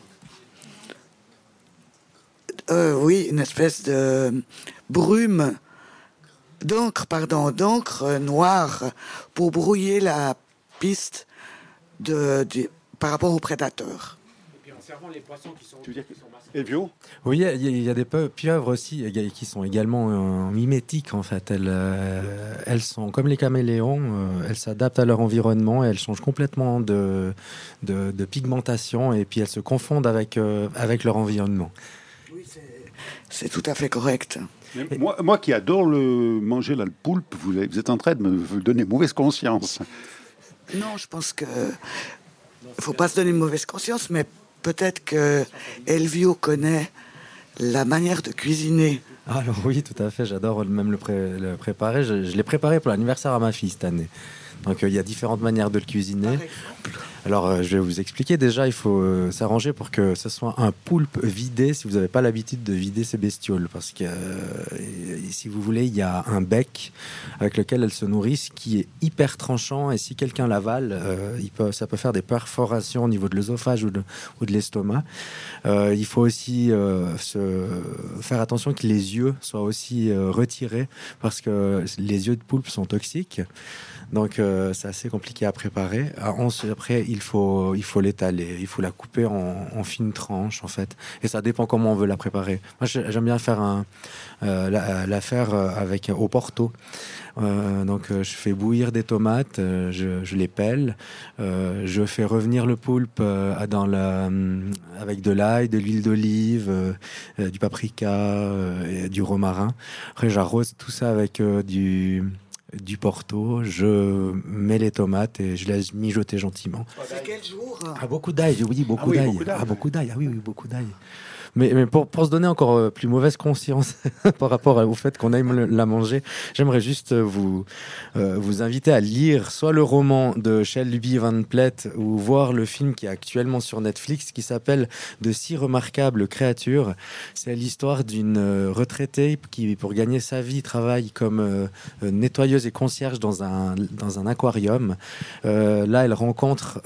Euh, oui, une espèce de brume, d'encre, pardon, d'encre noire pour brouiller la piste de, de, par rapport aux prédateurs. Et puis en observant les poissons qui sont, Tu veux dire que- qui sont masqués. Elvio? Oui, il y a- il y, a des peu- pieuvres aussi éga- qui sont également euh, mimétiques en fait. Elles, euh, elles sont comme les caméléons, euh, elles s'adaptent à leur environnement et elles changent complètement de, de, de pigmentation et puis elles se confondent avec, euh, avec leur environnement. Oui, c'est- c'est tout à fait correct. Mais Moi, moi qui adore le manger là, le poulpe, vous, avez- vous êtes en train de me donner mauvaise conscience. Non, je pense que faut pas se donner une mauvaise conscience, mais peut-être que Elvio connaît la manière de cuisiner. Alors oui, tout à fait, j'adore même le, pré- le préparer. Je, je l'ai préparé pour l'anniversaire à ma fille cette année. Donc euh, il y a différentes manières de le cuisiner. Par exemple. Alors, euh, je vais vous expliquer. Déjà, il faut euh, s'arranger pour que ce soit un poulpe vidé si vous n'avez pas l'habitude de vider ces bestioles. Parce que, euh, et si vous voulez, il y a un bec avec lequel elles se nourrissent qui est hyper tranchant. Et si quelqu'un l'avale, euh, il peut, ça peut faire des perforations au niveau de l'œsophage ou de, ou de l'estomac. Euh, il faut aussi euh, se faire attention que les yeux soient aussi euh, retirés parce que les yeux de poulpe sont toxiques. Donc, euh, c'est assez compliqué à préparer. Ah, on se- Après, il faut, il faut l'étaler, il faut la couper en, en fines tranches, en fait. Et ça dépend comment on veut la préparer. Moi, j'ai- j'aime bien faire un, euh, la, la faire euh, avec, au porto. Euh, donc, euh, je fais bouillir des tomates, euh, je, je les pèle, euh, je fais revenir le poulpe euh, dans la, hum, avec de l'ail, de l'huile d'olive, euh, euh, du paprika, euh, et du romarin. Après, j'arrose tout ça avec euh, du du porto, je mets les tomates et je laisse mijoter gentiment. C'est quel jour? Ah, beaucoup d'ail, oui, beaucoup Ah oui, d'ail. beaucoup d'ail. Ah, beaucoup d'ail, ah oui, oui, beaucoup d'ail. Mais, mais pour, pour se donner encore euh, plus mauvaise conscience par rapport au fait qu'on aime le- la manger, j'aimerais juste euh, vous, euh, vous inviter à lire soit le roman de Shelby Van Plet ou voir le film qui est actuellement sur Netflix qui s'appelle De si remarquables créatures. C'est l'histoire d'une euh, retraitée qui, pour gagner sa vie, travaille comme euh, euh, nettoyeuse et concierge dans un, dans un aquarium. Euh, là, elle rencontre,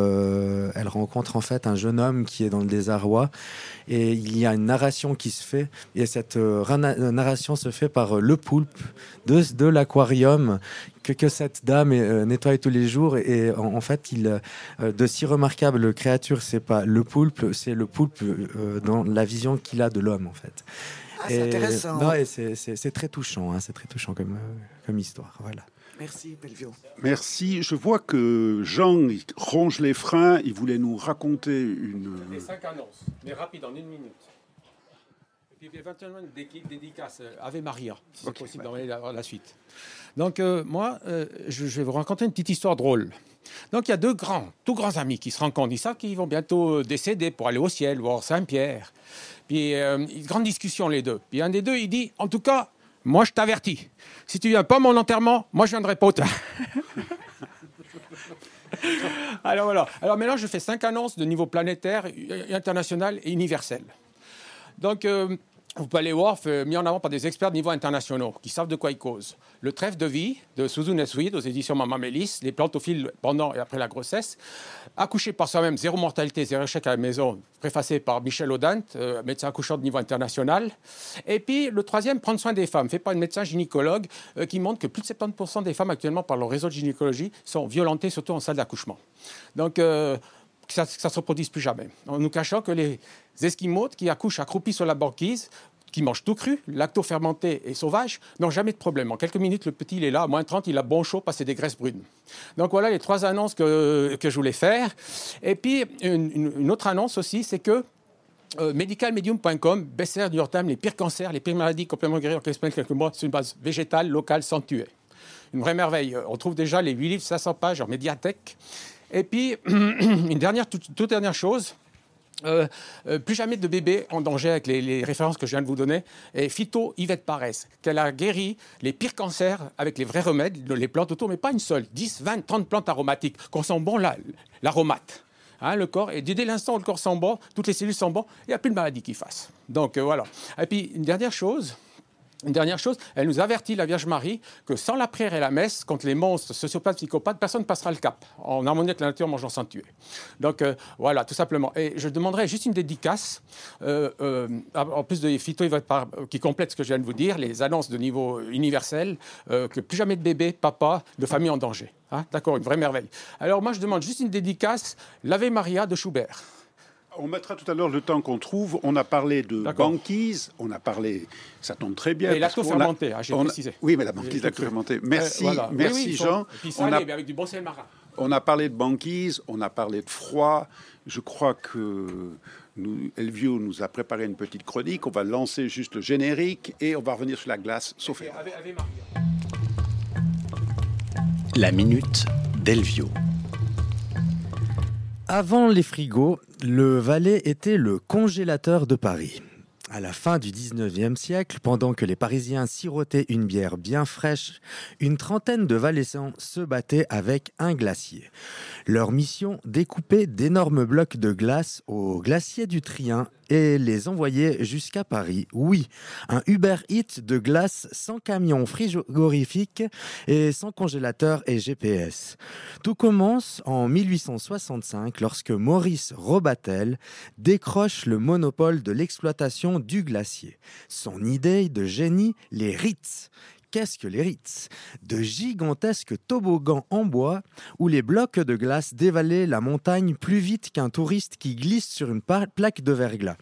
euh, elle rencontre en fait un jeune homme qui est dans le désarroi. Et il y a une narration qui se fait, et cette euh, rana- narration se fait par euh, le poulpe de, de l'aquarium que, que cette dame euh, nettoie tous les jours. Et en, en fait, il, euh, de si remarquables créatures, c'est pas le poulpe, c'est le poulpe euh, dans la vision qu'il a de l'homme, en fait. Ah, c'est Et- intéressant. non, et c'est, c'est- c'est très touchant, hein, c'est très touchant comme, euh, comme histoire. Voilà. Merci, Belvio. Merci. Je vois que Jean il ronge les freins. Il voulait nous raconter une. Les cinq annonces, mais rapide, en une minute. Et puis éventuellement une déqui- dédicace euh, Ave Maria, si Ok, c'est possible ouais. d'envoyer la, la suite. Donc euh, moi, euh, je, je vais vous raconter une petite histoire drôle. Donc il y a deux grands, tout grands amis qui se rencontrent. Ils savent qu'ils vont bientôt euh, décéder pour aller au ciel, voir Saint-Pierre. Puis euh, une grande discussion les deux. Puis un des deux, il dit, en tout cas, moi je t'avertis, si tu viens pas à mon enterrement, moi je viendrai pas au tien. Alors voilà. Alors maintenant, je fais cinq annonces de niveau planétaire, euh, international et universel. Donc, euh, vous pouvez aller voir, fait- mis en avant par des experts de niveau internationaux qui savent de quoi ils causent. Le trèfle de vie de Suzu Nessuid aux éditions Maman Mélis, les plantophiles pendant et après la grossesse, accoucher par soi-même, zéro mortalité, zéro échec à la maison, préfacé par Michel Audant, euh, médecin accoucheur de niveau international. Et puis le troisième, prendre soin des femmes, fait par une médecin gynécologue euh, qui montre que plus de soixante-dix pour cent des femmes actuellement par leur réseau de gynécologie sont violentées, surtout en salle d'accouchement. Donc euh, que ça ne se reproduise plus jamais. En nous cachant que les Esquimaux qui accouchent accroupis sur la banquise, qui mangent tout cru, lacto-fermenté et sauvage, n'ont jamais de problème. En quelques minutes, le petit, il est là, à moins trente, il a bon chaud, passer des graisses brunes. Donc voilà les trois annonces que, que je voulais faire. Et puis, une, une- une autre annonce aussi, c'est que euh, medicalmedium point com, best-seller du New York Times, les pires cancers, les pires maladies complètement guéries en quelques quelques mois, sur une base végétale, locale, sans tuer. Une vraie merveille. On trouve déjà les huit livres, cinq cents pages en médiathèque. Et puis, une dernière, toute, toute dernière chose, Euh, euh, plus jamais de bébés en danger avec les, les références que je viens de vous donner. Et Phyto Yvette Paresse, qu'elle a guéri les pires cancers avec les vrais remèdes, les plantes autour, mais pas une seule, dix, vingt, trente plantes aromatiques, qu'on sent bon la- l'aromate. Hein, le corps, et dès l'instant où le corps sent bon, toutes les cellules sont bon, il n'y a plus de maladie qui fasse. Donc euh, voilà. Et puis une dernière chose. Une dernière chose, elle nous avertit, la Vierge Marie, que sans la prière et la messe, contre les monstres sociopathes, psychopathes, personne ne passera le cap, en harmonie avec la nature, mangeant sans tuer. Donc euh, voilà, tout simplement. Et je demanderai juste une dédicace, euh, euh, en plus de Phyto, qui complète ce que je viens de vous dire, les annonces de niveau universel, euh, que plus jamais de bébé, papa, de famille en danger. Hein, d'accord, une vraie merveille. Alors moi, je demande juste une dédicace, l'Ave Maria de Schubert. On mettra tout à l'heure le temps qu'on trouve. On a parlé de D'accord. banquise, on a parlé, ça tombe très bien. Et la parce taux qu'on a- fermenté, hein, j'ai on a- précisé. Oui, mais la banquise, Et- la taux fermentée. Merci, Euh, voilà. Oui, merci oui, il faut- Jean. Et puis On salé, a, mais avec du bon sel marin. on a parlé de banquise, on a parlé de froid. Je crois que nous, Elvio nous a préparé une petite chronique. On va lancer juste le générique et on va revenir sur la glace, sauf erreur. Avec, avec Marie. La minute d'Elvio. Avant les frigos, le Valais était le congélateur de Paris. À la fin du dix-neuvième siècle, pendant que les Parisiens sirotaient une bière bien fraîche, une trentaine de Valaisans se battaient avec un glacier. Leur mission, découper d'énormes blocs de glace au glacier du Trien et les envoyer jusqu'à Paris. Oui, un Uber Eats de glace sans camion frigorifique et sans congélateur et G P S. Tout commence en mille huit cent soixante-cinq lorsque Maurice Robatel décroche le monopole de l'exploitation du glacier. Son idée de génie, les Ritz. Qu'est-ce que les Ritz ? De gigantesques toboggans en bois où les blocs de glace dévalaient la montagne plus vite qu'un touriste qui glisse sur une pa- plaque de verglas.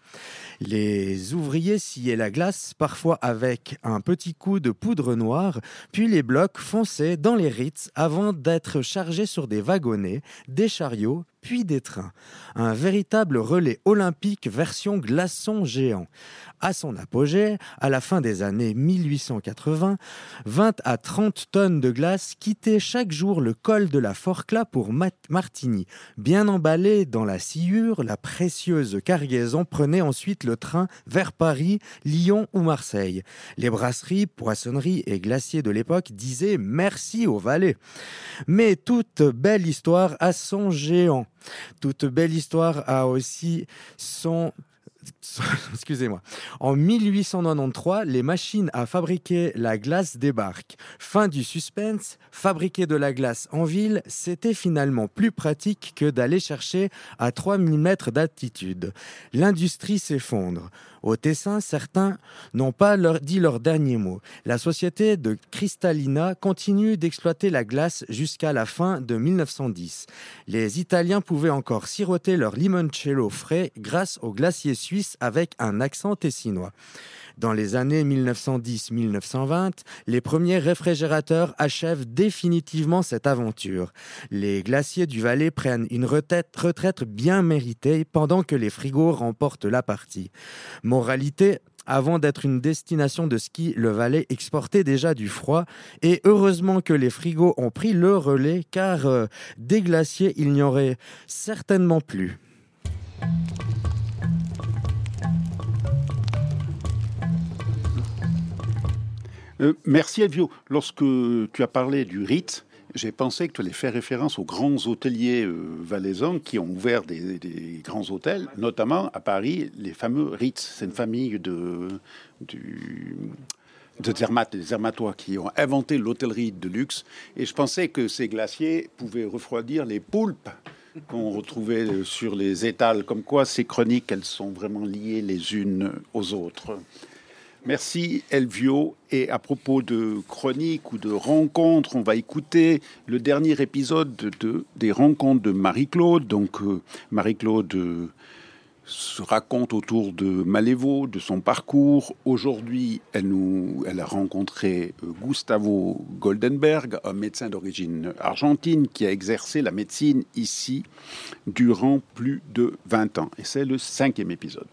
Les ouvriers sciaient la glace, parfois avec un petit coup de poudre noire, puis les blocs fonçaient dans les Ritz avant d'être chargés sur des wagonnets, des chariots, puis des trains. Un véritable relais olympique version glaçon géant. À son apogée, à la fin des années mille huit cent quatre-vingts, vingt à trente tonnes de glace quittaient chaque jour le col de la Forclaz pour Mat- Martigny. Bien emballée dans la sciure, la précieuse cargaison prenait ensuite le train vers Paris, Lyon ou Marseille. Les brasseries, poissonneries et glaciers de l'époque disaient merci au Valais. Mais toute belle histoire a son géant. Toute belle histoire a aussi son... Excusez-moi. En mille huit cent quatre-vingt-treize, les machines à fabriquer la glace débarquent. Fin du suspense, fabriquer de la glace en ville, c'était finalement plus pratique que d'aller chercher à trois mille mètres d'altitude. L'industrie s'effondre. Au Tessin, certains n'ont pas leur, dit leur dernier mot. La société de Cristalina continue d'exploiter la glace jusqu'à la fin de mille neuf cent dix. Les Italiens pouvaient encore siroter leur limoncello frais grâce au glacier suisse avec un accent tessinois. Dans les années mille neuf cent dix à mille neuf cent vingt, les premiers réfrigérateurs achèvent définitivement cette aventure. Les glaciers du Valais prennent une retraite, retraite bien méritée pendant que les frigos remportent la partie. Moralité, avant d'être une destination de ski, le Valais exportait déjà du froid et heureusement que les frigos ont pris le relais car euh, des glaciers, il n'y aurait certainement plus. Euh, merci Elvio. Lorsque tu as parlé du Ritz, j'ai pensé que tu allais faire référence aux grands hôteliers euh, valaisans qui ont ouvert des, des grands hôtels, notamment à Paris, les fameux Ritz. C'est une famille de, du, de Zermatt, des Zermattois qui ont inventé l'hôtellerie de luxe. Et je pensais que ces glaciers pouvaient refroidir les poulpes qu'on retrouvait sur les étals. Comme quoi, ces chroniques, elles sont vraiment liées les unes aux autres. Merci Elvio. Et à propos de chroniques ou de rencontres, on va écouter le dernier épisode de, de- des rencontres de Marie-Claude. Donc euh, Marie-Claude euh, se raconte autour de Malévo, de son parcours. Aujourd'hui, elle, nous, elle a rencontré euh, Gustavo Goldenberg, un médecin d'origine argentine qui a exercé la médecine ici durant plus de vingt ans. Et c'est le cinquième épisode.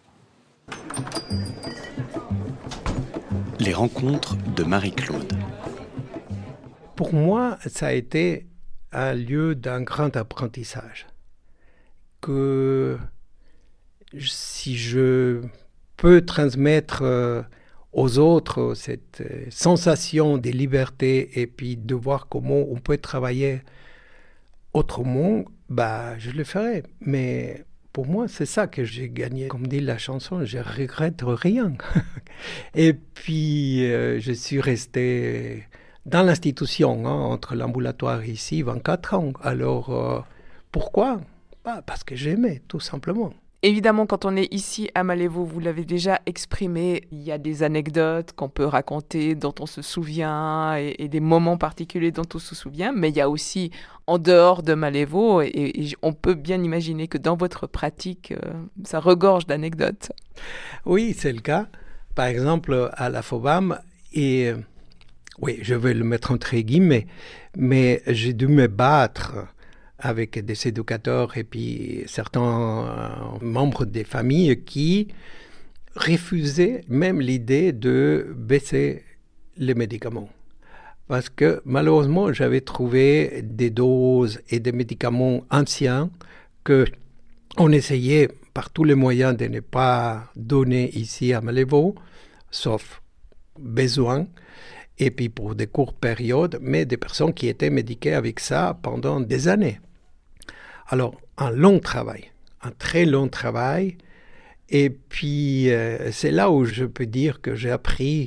Les rencontres de Marie-Claude. Pour moi, ça a été un lieu d'un grand apprentissage. Que si je peux transmettre euh, aux autres cette euh, sensation de liberté et puis de voir comment on peut travailler autrement, bah, je le ferai. Mais pour moi, c'est ça que j'ai gagné. Comme dit la chanson, je regrette rien. Et puis, euh, je suis resté dans l'institution, hein, entre l'ambulatoire ici, vingt-quatre ans. Alors, euh, pourquoi? Bah, parce que j'aimais, tout simplement. Évidemment, quand on est ici à Malévo, vous l'avez déjà exprimé, il y a des anecdotes qu'on peut raconter, dont on se souvient, et, et des moments particuliers dont on se souvient, mais il y a aussi en dehors de Malévo, et, et on peut bien imaginer que dans votre pratique, euh, ça regorge d'anecdotes. Oui, c'est le cas. Par exemple, à la FOBAM, et oui, je vais le mettre entre guillemets, mais j'ai dû me battre avec des éducateurs et puis certains euh, membres des familles qui refusaient même l'idée de baisser les médicaments. Parce que malheureusement, j'avais trouvé des doses et des médicaments anciens qu'on essayait par tous les moyens de ne pas donner ici à Malévo, sauf besoin, et puis pour des courtes périodes, mais des personnes qui étaient médiquées avec ça pendant des années. Alors, un long travail, un très long travail, et puis euh, c'est là où je peux dire que j'ai appris,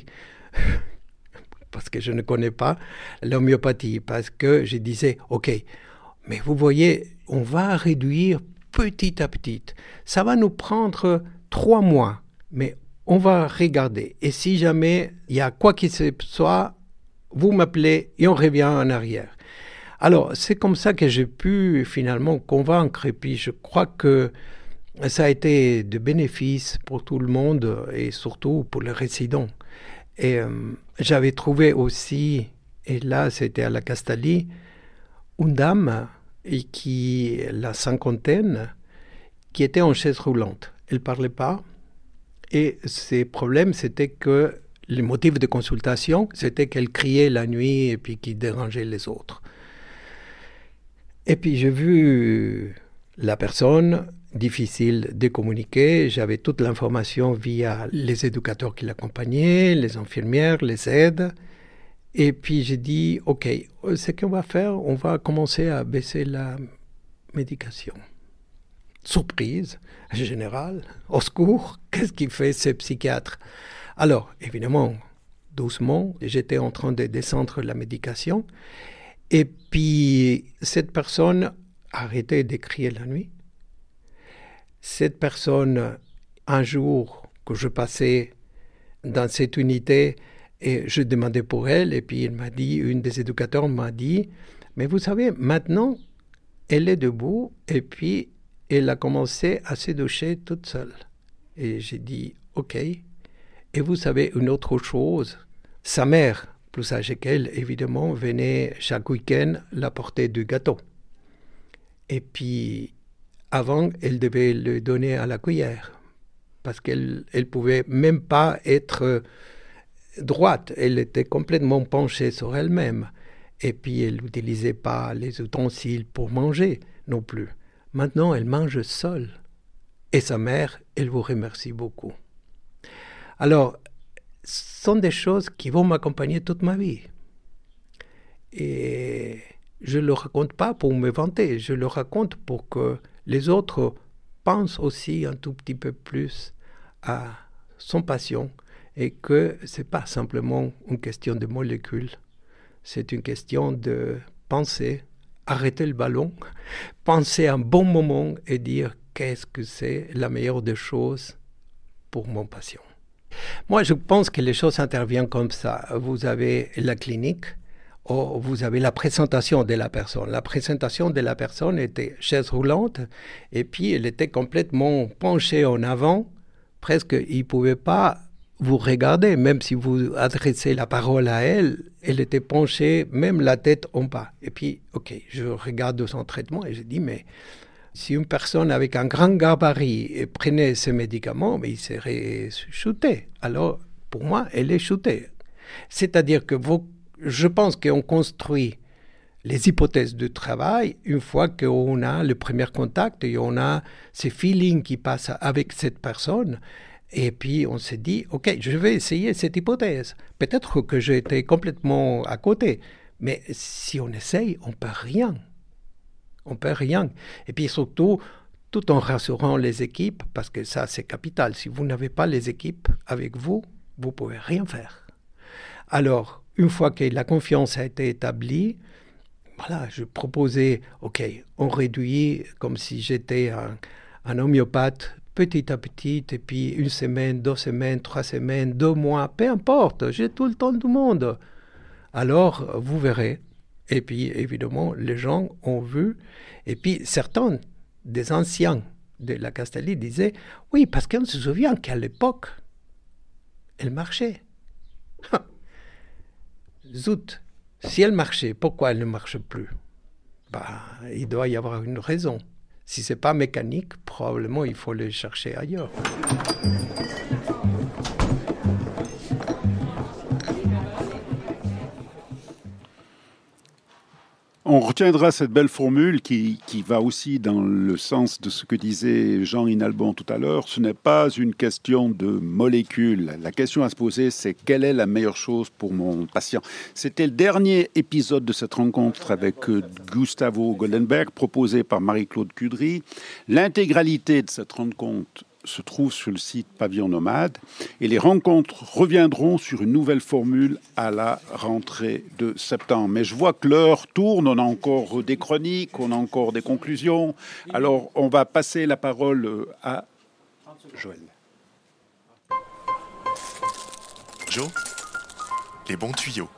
parce que je ne connais pas l'homéopathie, parce que je disais, ok, mais vous voyez, on va réduire petit à petit. Ça va nous prendre trois mois, mais on va regarder. Et si jamais il y a quoi que ce soit, vous m'appelez et on revient en arrière. Alors, c'est comme ça que j'ai pu finalement convaincre. Et puis, je crois que ça a été de bénéfice pour tout le monde et surtout pour les résidents. Et euh, j'avais trouvé aussi, et là, c'était à la Castalie, une dame et qui, la cinquantaine, qui était en chaise roulante. Elle ne parlait pas. Et ses problèmes, c'était que le motif de consultation, c'était qu'elle criait la nuit et puis qu'il dérangeait les autres. Et puis j'ai vu la personne, difficile de communiquer. J'avais toute l'information via les éducateurs qui l'accompagnaient, les infirmières, les aides. Et puis j'ai dit, OK, ce qu'on va faire, on va commencer à baisser la médication. Surprise, générale, au secours, qu'est-ce qu'il fait ce psychiatre? Alors, évidemment, doucement, j'étais en train de descendre la médication. Et puis, cette personne arrêtait de crier la nuit. Cette personne, un jour que je passais dans cette unité, et je demandais pour elle, et puis il m'a dit, une des éducateurs m'a dit, mais vous savez, maintenant, elle est debout, et puis elle a commencé à se doucher toute seule. Et j'ai dit, OK. Et vous savez, une autre chose, sa mère, plus âgée qu'elle, évidemment, venait chaque week-end la porter du gâteau. Et puis, avant, elle devait le donner à la cuillère, parce qu'elle ne pouvait même pas être droite. Elle était complètement penchée sur elle-même. Et puis, elle n'utilisait pas les ustensiles pour manger non plus. Maintenant, elle mange seule. Et sa mère, elle vous remercie beaucoup. Alors, ce sont des choses qui vont m'accompagner toute ma vie. Et je ne le raconte pas pour me vanter, je le raconte pour que les autres pensent aussi un tout petit peu plus à son patient et que ce n'est pas simplement une question de molécules, c'est une question de penser, arrêter le ballon, penser un bon moment et dire qu'est-ce que c'est la meilleure des choses pour mon patient. Moi, je pense que les choses interviennent comme ça. Vous avez la clinique, ou vous avez la présentation de la personne. La présentation de la personne était chaise roulante, et puis elle était complètement penchée en avant. Presque, il ne pouvait pas vous regarder, même si vous adressez la parole à elle, elle était penchée, même la tête en bas. Et puis, OK, je regarde son traitement et je dis, mais si une personne avec un grand gabarit prenait ces médicaments, mais il serait shooté. Alors, pour moi, elle est shootée. C'est-à-dire que vous, je pense qu'on construit les hypothèses de travail une fois qu'on a le premier contact et on a ce feeling qui passe avec cette personne. Et puis, on s'est dit, OK, je vais essayer cette hypothèse. Peut-être que j'ai été complètement à côté. Mais si on essaye, on ne perd rien. On ne perd rien. Et puis surtout, tout en rassurant les équipes, parce que ça, c'est capital. Si vous n'avez pas les équipes avec vous, vous ne pouvez rien faire. Alors, une fois que la confiance a été établie, voilà, je proposais, OK, on réduit comme si j'étais un, un homéopathe petit à petit, et puis une semaine, deux semaines, trois semaines, deux mois, peu importe, j'ai tout le temps du monde. Alors, vous verrez. Et puis, évidemment, les gens ont vu. Et puis, certains des anciens de la Castelli disaient, oui, parce qu'on se souvient qu'à l'époque, elle marchait. Zut, si elle marchait, pourquoi elle ne marche plus? Bah, il doit y avoir une raison. Si ce n'est pas mécanique, probablement il faut le chercher ailleurs. On retiendra cette belle formule qui, qui va aussi dans le sens de ce que disait Jean Rinalbon tout à l'heure. Ce n'est pas une question de molécules. La question à se poser, c'est quelle est la meilleure chose pour mon patient. C'était le dernier épisode de cette rencontre avec Gustavo Goldenberg, proposé par Marie-Claude Cudry. L'intégralité de cette rencontre se trouve sur le site Pavillon Nomade et les rencontres reviendront sur une nouvelle formule à la rentrée de septembre. Mais je vois que l'heure tourne, on a encore des chroniques, on a encore des conclusions. Alors on va passer la parole à Joël. Joe, les bons tuyaux.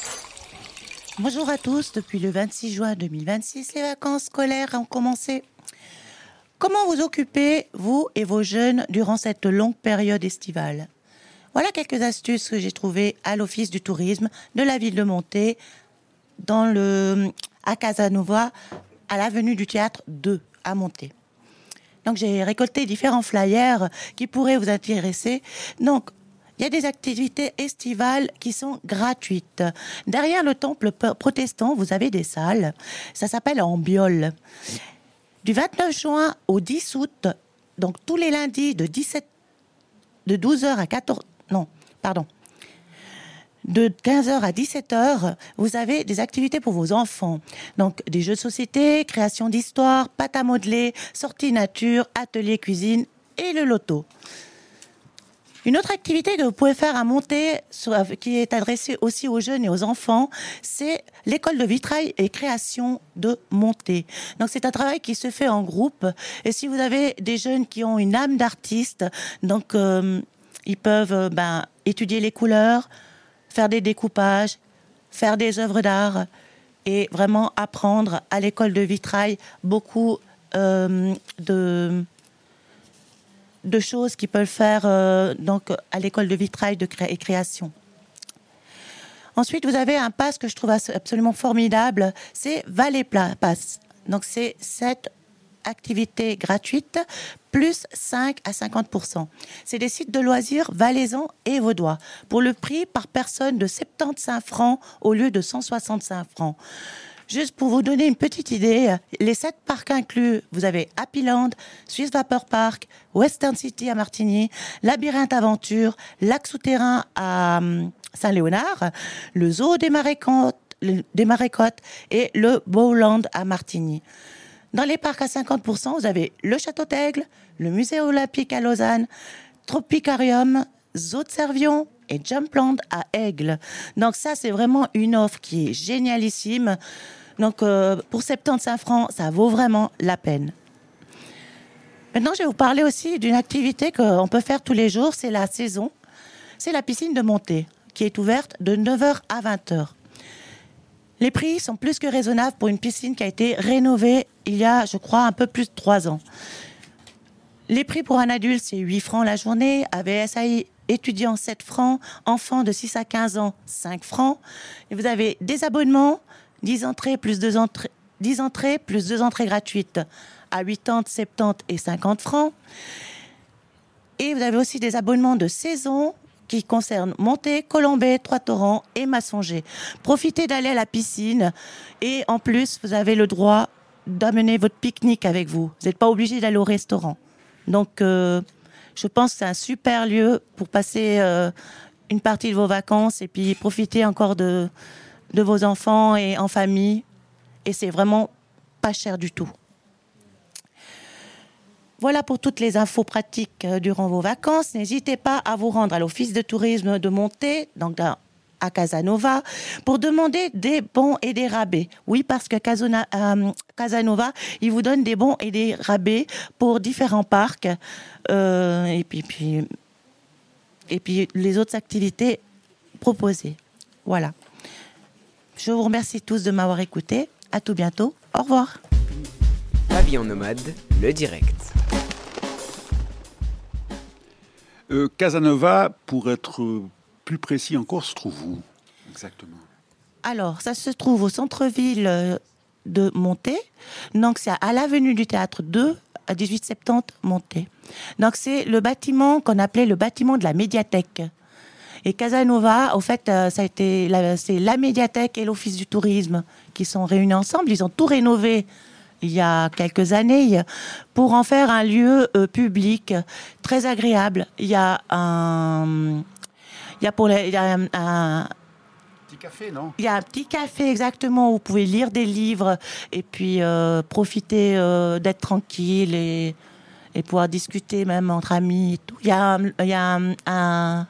Bonjour à tous, depuis le vingt-six juin deux mille vingt-six, les vacances scolaires ont commencé. Comment vous occupez, vous et vos jeunes, durant cette longue période estivale? Voilà quelques astuces que j'ai trouvées à l'Office du tourisme de la ville de Monté, dans le, à Casanova, à l'avenue du Théâtre deux, à Monté. Donc j'ai récolté différents flyers qui pourraient vous intéresser. Donc, il y a des activités estivales qui sont gratuites. Derrière le temple protestant, vous avez des salles. Ça s'appelle en biole. Du vingt-neuf juin au dix août, donc tous les lundis de dix-sept, de douze heures à quatorze, non, pardon, de quinze heures à dix-sept heures, vous avez des activités pour vos enfants. Donc des jeux de société, création d'histoires, pâte à modeler, sortie nature, atelier cuisine et le loto. Une autre activité que vous pouvez faire à Monté, qui est adressée aussi aux jeunes et aux enfants, c'est l'école de vitrail et création de Monté. Donc c'est un travail qui se fait en groupe. Et si vous avez des jeunes qui ont une âme d'artiste, donc euh, ils peuvent euh, ben, étudier les couleurs, faire des découpages, faire des œuvres d'art et vraiment apprendre à l'école de vitrail beaucoup euh, de... de choses qu'ils peuvent faire euh, donc, à l'école de vitrail de cré- et création. Ensuite, vous avez un pass que je trouve absolument formidable, c'est Valais Pass. Donc, c'est cette activité gratuite, plus cinq à cinquante pour cent. C'est des sites de loisirs valaisans et vaudois, pour le prix par personne de soixante-quinze francs au lieu de cent soixante-cinq francs. Juste pour vous donner une petite idée, les sept parcs inclus, vous avez Happyland, Swiss Vapor Park, Western City à Martigny, Labyrinthe Aventure, Lac Souterrain à Saint-Léonard, le Zoo des Marécottes, des Marécottes et le Bowland à Martigny. Dans les parcs à cinquante pour cent, vous avez le Château d'Aigle, le Musée Olympique à Lausanne, Tropicarium, Zoo de Servion et Jumpland à Aigle. Donc ça, c'est vraiment une offre qui est génialissime. Donc euh, pour soixante-quinze francs, ça vaut vraiment la peine. Maintenant, je vais vous parler aussi d'une activité qu'on peut faire tous les jours, c'est la saison. C'est la piscine de Monté, qui est ouverte de neuf heures à vingt heures. Les prix sont plus que raisonnables pour une piscine qui a été rénovée il y a, je crois, un peu plus de trois ans. Les prix pour un adulte, c'est huit francs la journée, A V S A I étudiant sept francs, enfants de six à quinze ans cinq francs. Et vous avez des abonnements, dix entrées plus deux entrées, dix entrées plus deux entrées gratuites à quatre-vingts, soixante-dix et cinquante francs. Et vous avez aussi des abonnements de saison qui concernent Monté, Colombey, Trois-Torrents et Massonger. Profitez d'aller à la piscine et en plus, vous avez le droit d'amener votre pique-nique avec vous. Vous n'êtes pas obligé d'aller au restaurant. Donc, euh, je pense que c'est un super lieu pour passer euh, une partie de vos vacances et puis profiter encore de, de vos enfants et en famille. Et c'est vraiment pas cher du tout. Voilà pour toutes les infos pratiques euh, durant vos vacances. N'hésitez pas à vous rendre à l'Office de tourisme de Monté, donc à à Casanova pour demander des bons et des rabais. Oui, parce que Casona- euh, Casanova, il vous donne des bons et des rabais pour différents parcs. Euh, et puis, puis, et puis les autres activités proposées. Voilà. Je vous remercie tous de m'avoir écouté. À tout bientôt. Au revoir. Pavillon nomade, le direct. Euh, Casanova, pour être plus précis encore, se trouve où exactement? Alors, ça se trouve au centre-ville euh, de Monté. Donc, c'est à l'avenue du Théâtre deux, à dix-huit septante Monté. Donc, c'est le bâtiment qu'on appelait le bâtiment de la médiathèque. Et Casanova, au fait, euh, ça a été la, c'est la médiathèque et l'office du tourisme qui sont réunis ensemble. Ils ont tout rénové il y a quelques années pour en faire un lieu euh, public très agréable. Il y a un, il y a pour les, il y a un, un Petit café, non? Il y a un petit café exactement où vous pouvez lire des livres et puis euh, profiter euh, d'être tranquille et, et pouvoir discuter même entre amis et tout. Il y a, un, il y a un, un,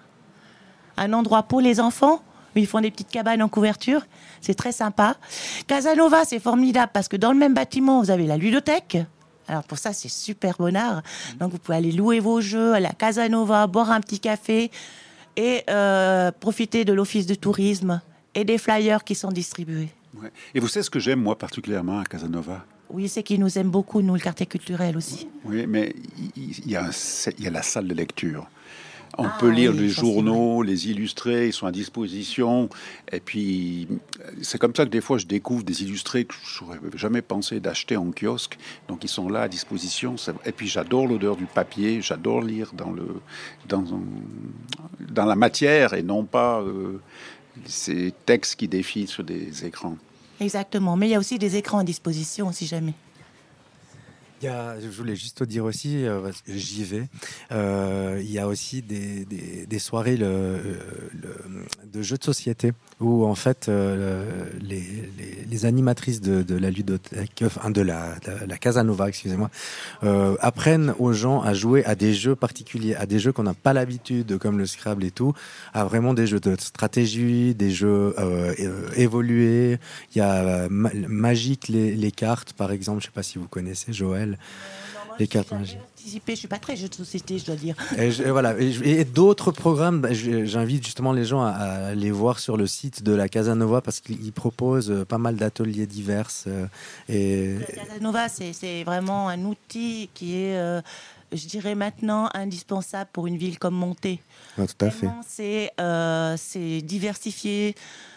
un endroit pour les enfants où ils font des petites cabanes en couverture. C'est très sympa. Casanova, c'est formidable parce que dans le même bâtiment, vous avez la ludothèque. Alors pour ça, c'est super bonnard. Donc vous pouvez aller louer vos jeux à la Casanova, boire un petit café et euh, profiter de l'office de tourisme et des flyers qui sont distribués. Ouais. Et vous savez ce que j'aime, moi, particulièrement à Casanova? Oui, c'est qu'ils nous aiment beaucoup, nous, le quartier culturel aussi. Oui, mais il y, y, a un- il y a la salle de lecture. On Ah peut lire oui, les ça, c'est journaux, les illustrés, ils sont à disposition. Et puis, c'est comme ça que des fois, je découvre des illustrés que je n'aurais jamais pensé d'acheter en kiosque. Donc, ils sont là à disposition. Ça- Et puis, j'adore l'odeur du papier. J'adore lire dans, le, dans, un- dans la matière et non pas euh, ces textes qui défilent sur des écrans. Exactement. Mais il y a aussi des écrans à disposition, si jamais. Il y a, je voulais juste te dire aussi, euh, parce que j'y vais, euh, il y a aussi des, des, des soirées le, le- de jeux de société où en fait euh, les, les, les animatrices de, de la ludothèque, enfin de la, de la Casanova, excusez-moi, euh, apprennent aux gens à jouer à des jeux particuliers, à des jeux qu'on n'a pas l'habitude, comme le Scrabble et tout, à vraiment des jeux de stratégie, des jeux euh, euh, évolués. Il y a euh, ma- Magique les, les cartes, par exemple, je sais pas si vous connaissez, Joël. Les cartes magiques. Participé, je suis pas très jeu de société, je dois dire. Et, je- et voilà. Et, je- et d'autres programmes, bah, je- j'invite justement les gens à, à aller voir sur le site de la Casanova parce qu'ils proposent euh, pas mal d'ateliers divers. euh, et Casanova, c'est c'est vraiment un outil qui est, euh, je dirais maintenant, indispensable pour une ville comme Monté. Ouais, tout à fait. Vraiment, C'est euh, c'est diversifié.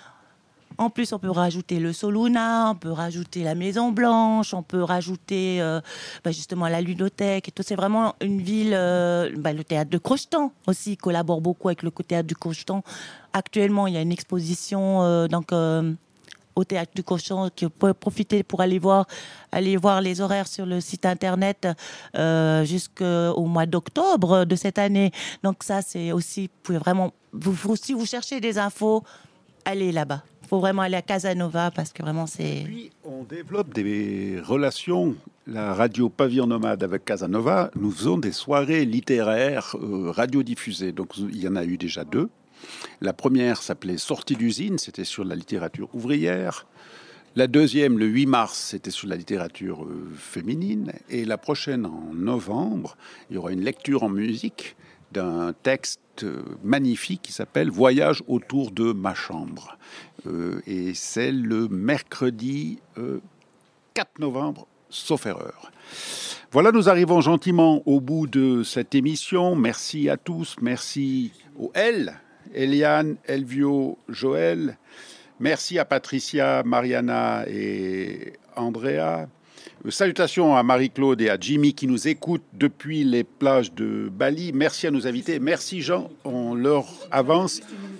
En plus, on peut rajouter le Soluna, on peut rajouter la Maison Blanche, on peut rajouter euh, bah, justement la ludothèque et tout. C'est vraiment une ville. euh, bah, le théâtre de Crochetan aussi collabore beaucoup avec le théâtre du Crochetan. Actuellement, il y a une exposition euh, donc euh, au théâtre du Crochetan qui peut profiter pour aller voir, aller voir les horaires sur le site internet euh, jusqu'au mois d'octobre de cette année. Donc ça, c'est aussi, vous pouvez vraiment, vous, vous- si vous cherchez des infos, allez là-bas. Il faut vraiment aller à Casanova parce que vraiment c'est... Puis, on développe des relations. La radio Pavillon Nomade avec Casanova, nous faisons des soirées littéraires euh, radiodiffusées. Donc, il y en a eu déjà deux. La première s'appelait Sortie d'usine, c'était sur la littérature ouvrière. La deuxième, le huit mars, c'était sur la littérature euh, féminine. Et la prochaine, en novembre, il y aura une lecture en musique d'un texte euh, magnifique qui s'appelle Voyage autour de ma chambre. Euh, et c'est le mercredi euh, quatre novembre, sauf erreur. Voilà, nous arrivons gentiment au bout de cette émission. Merci à tous. Merci aux L, Eliane, Elvio, Joël. Merci à Patricia, Mariana et Andrea. Euh, Salutations à Marie-Claude et à Jimmy qui nous écoutent depuis les plages de Bali. Merci à nos invités. Merci Jean, on leur avance.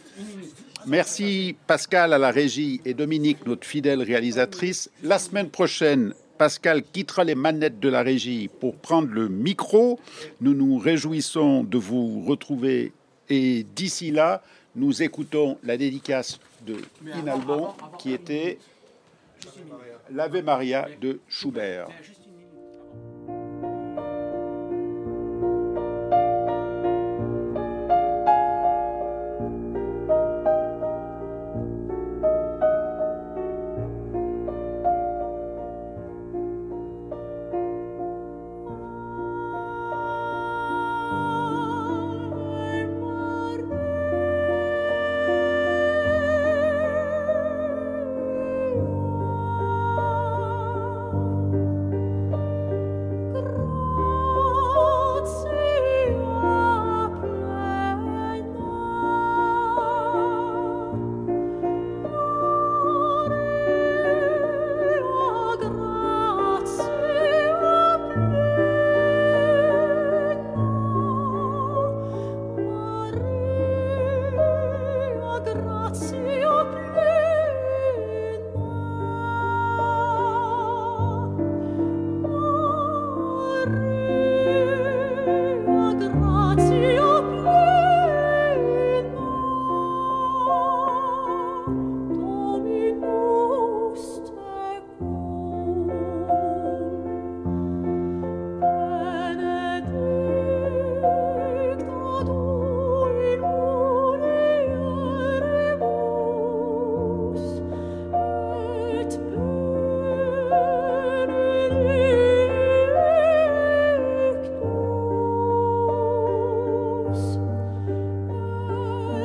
Merci Pascal à la régie et Dominique, notre fidèle réalisatrice. La semaine prochaine, Pascal quittera les manettes de la régie pour prendre le micro. Nous nous réjouissons de vous retrouver et d'ici là, nous écoutons la dédicace de Inalbon qui était l'Ave Maria de Schubert.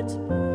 Pittsburgh.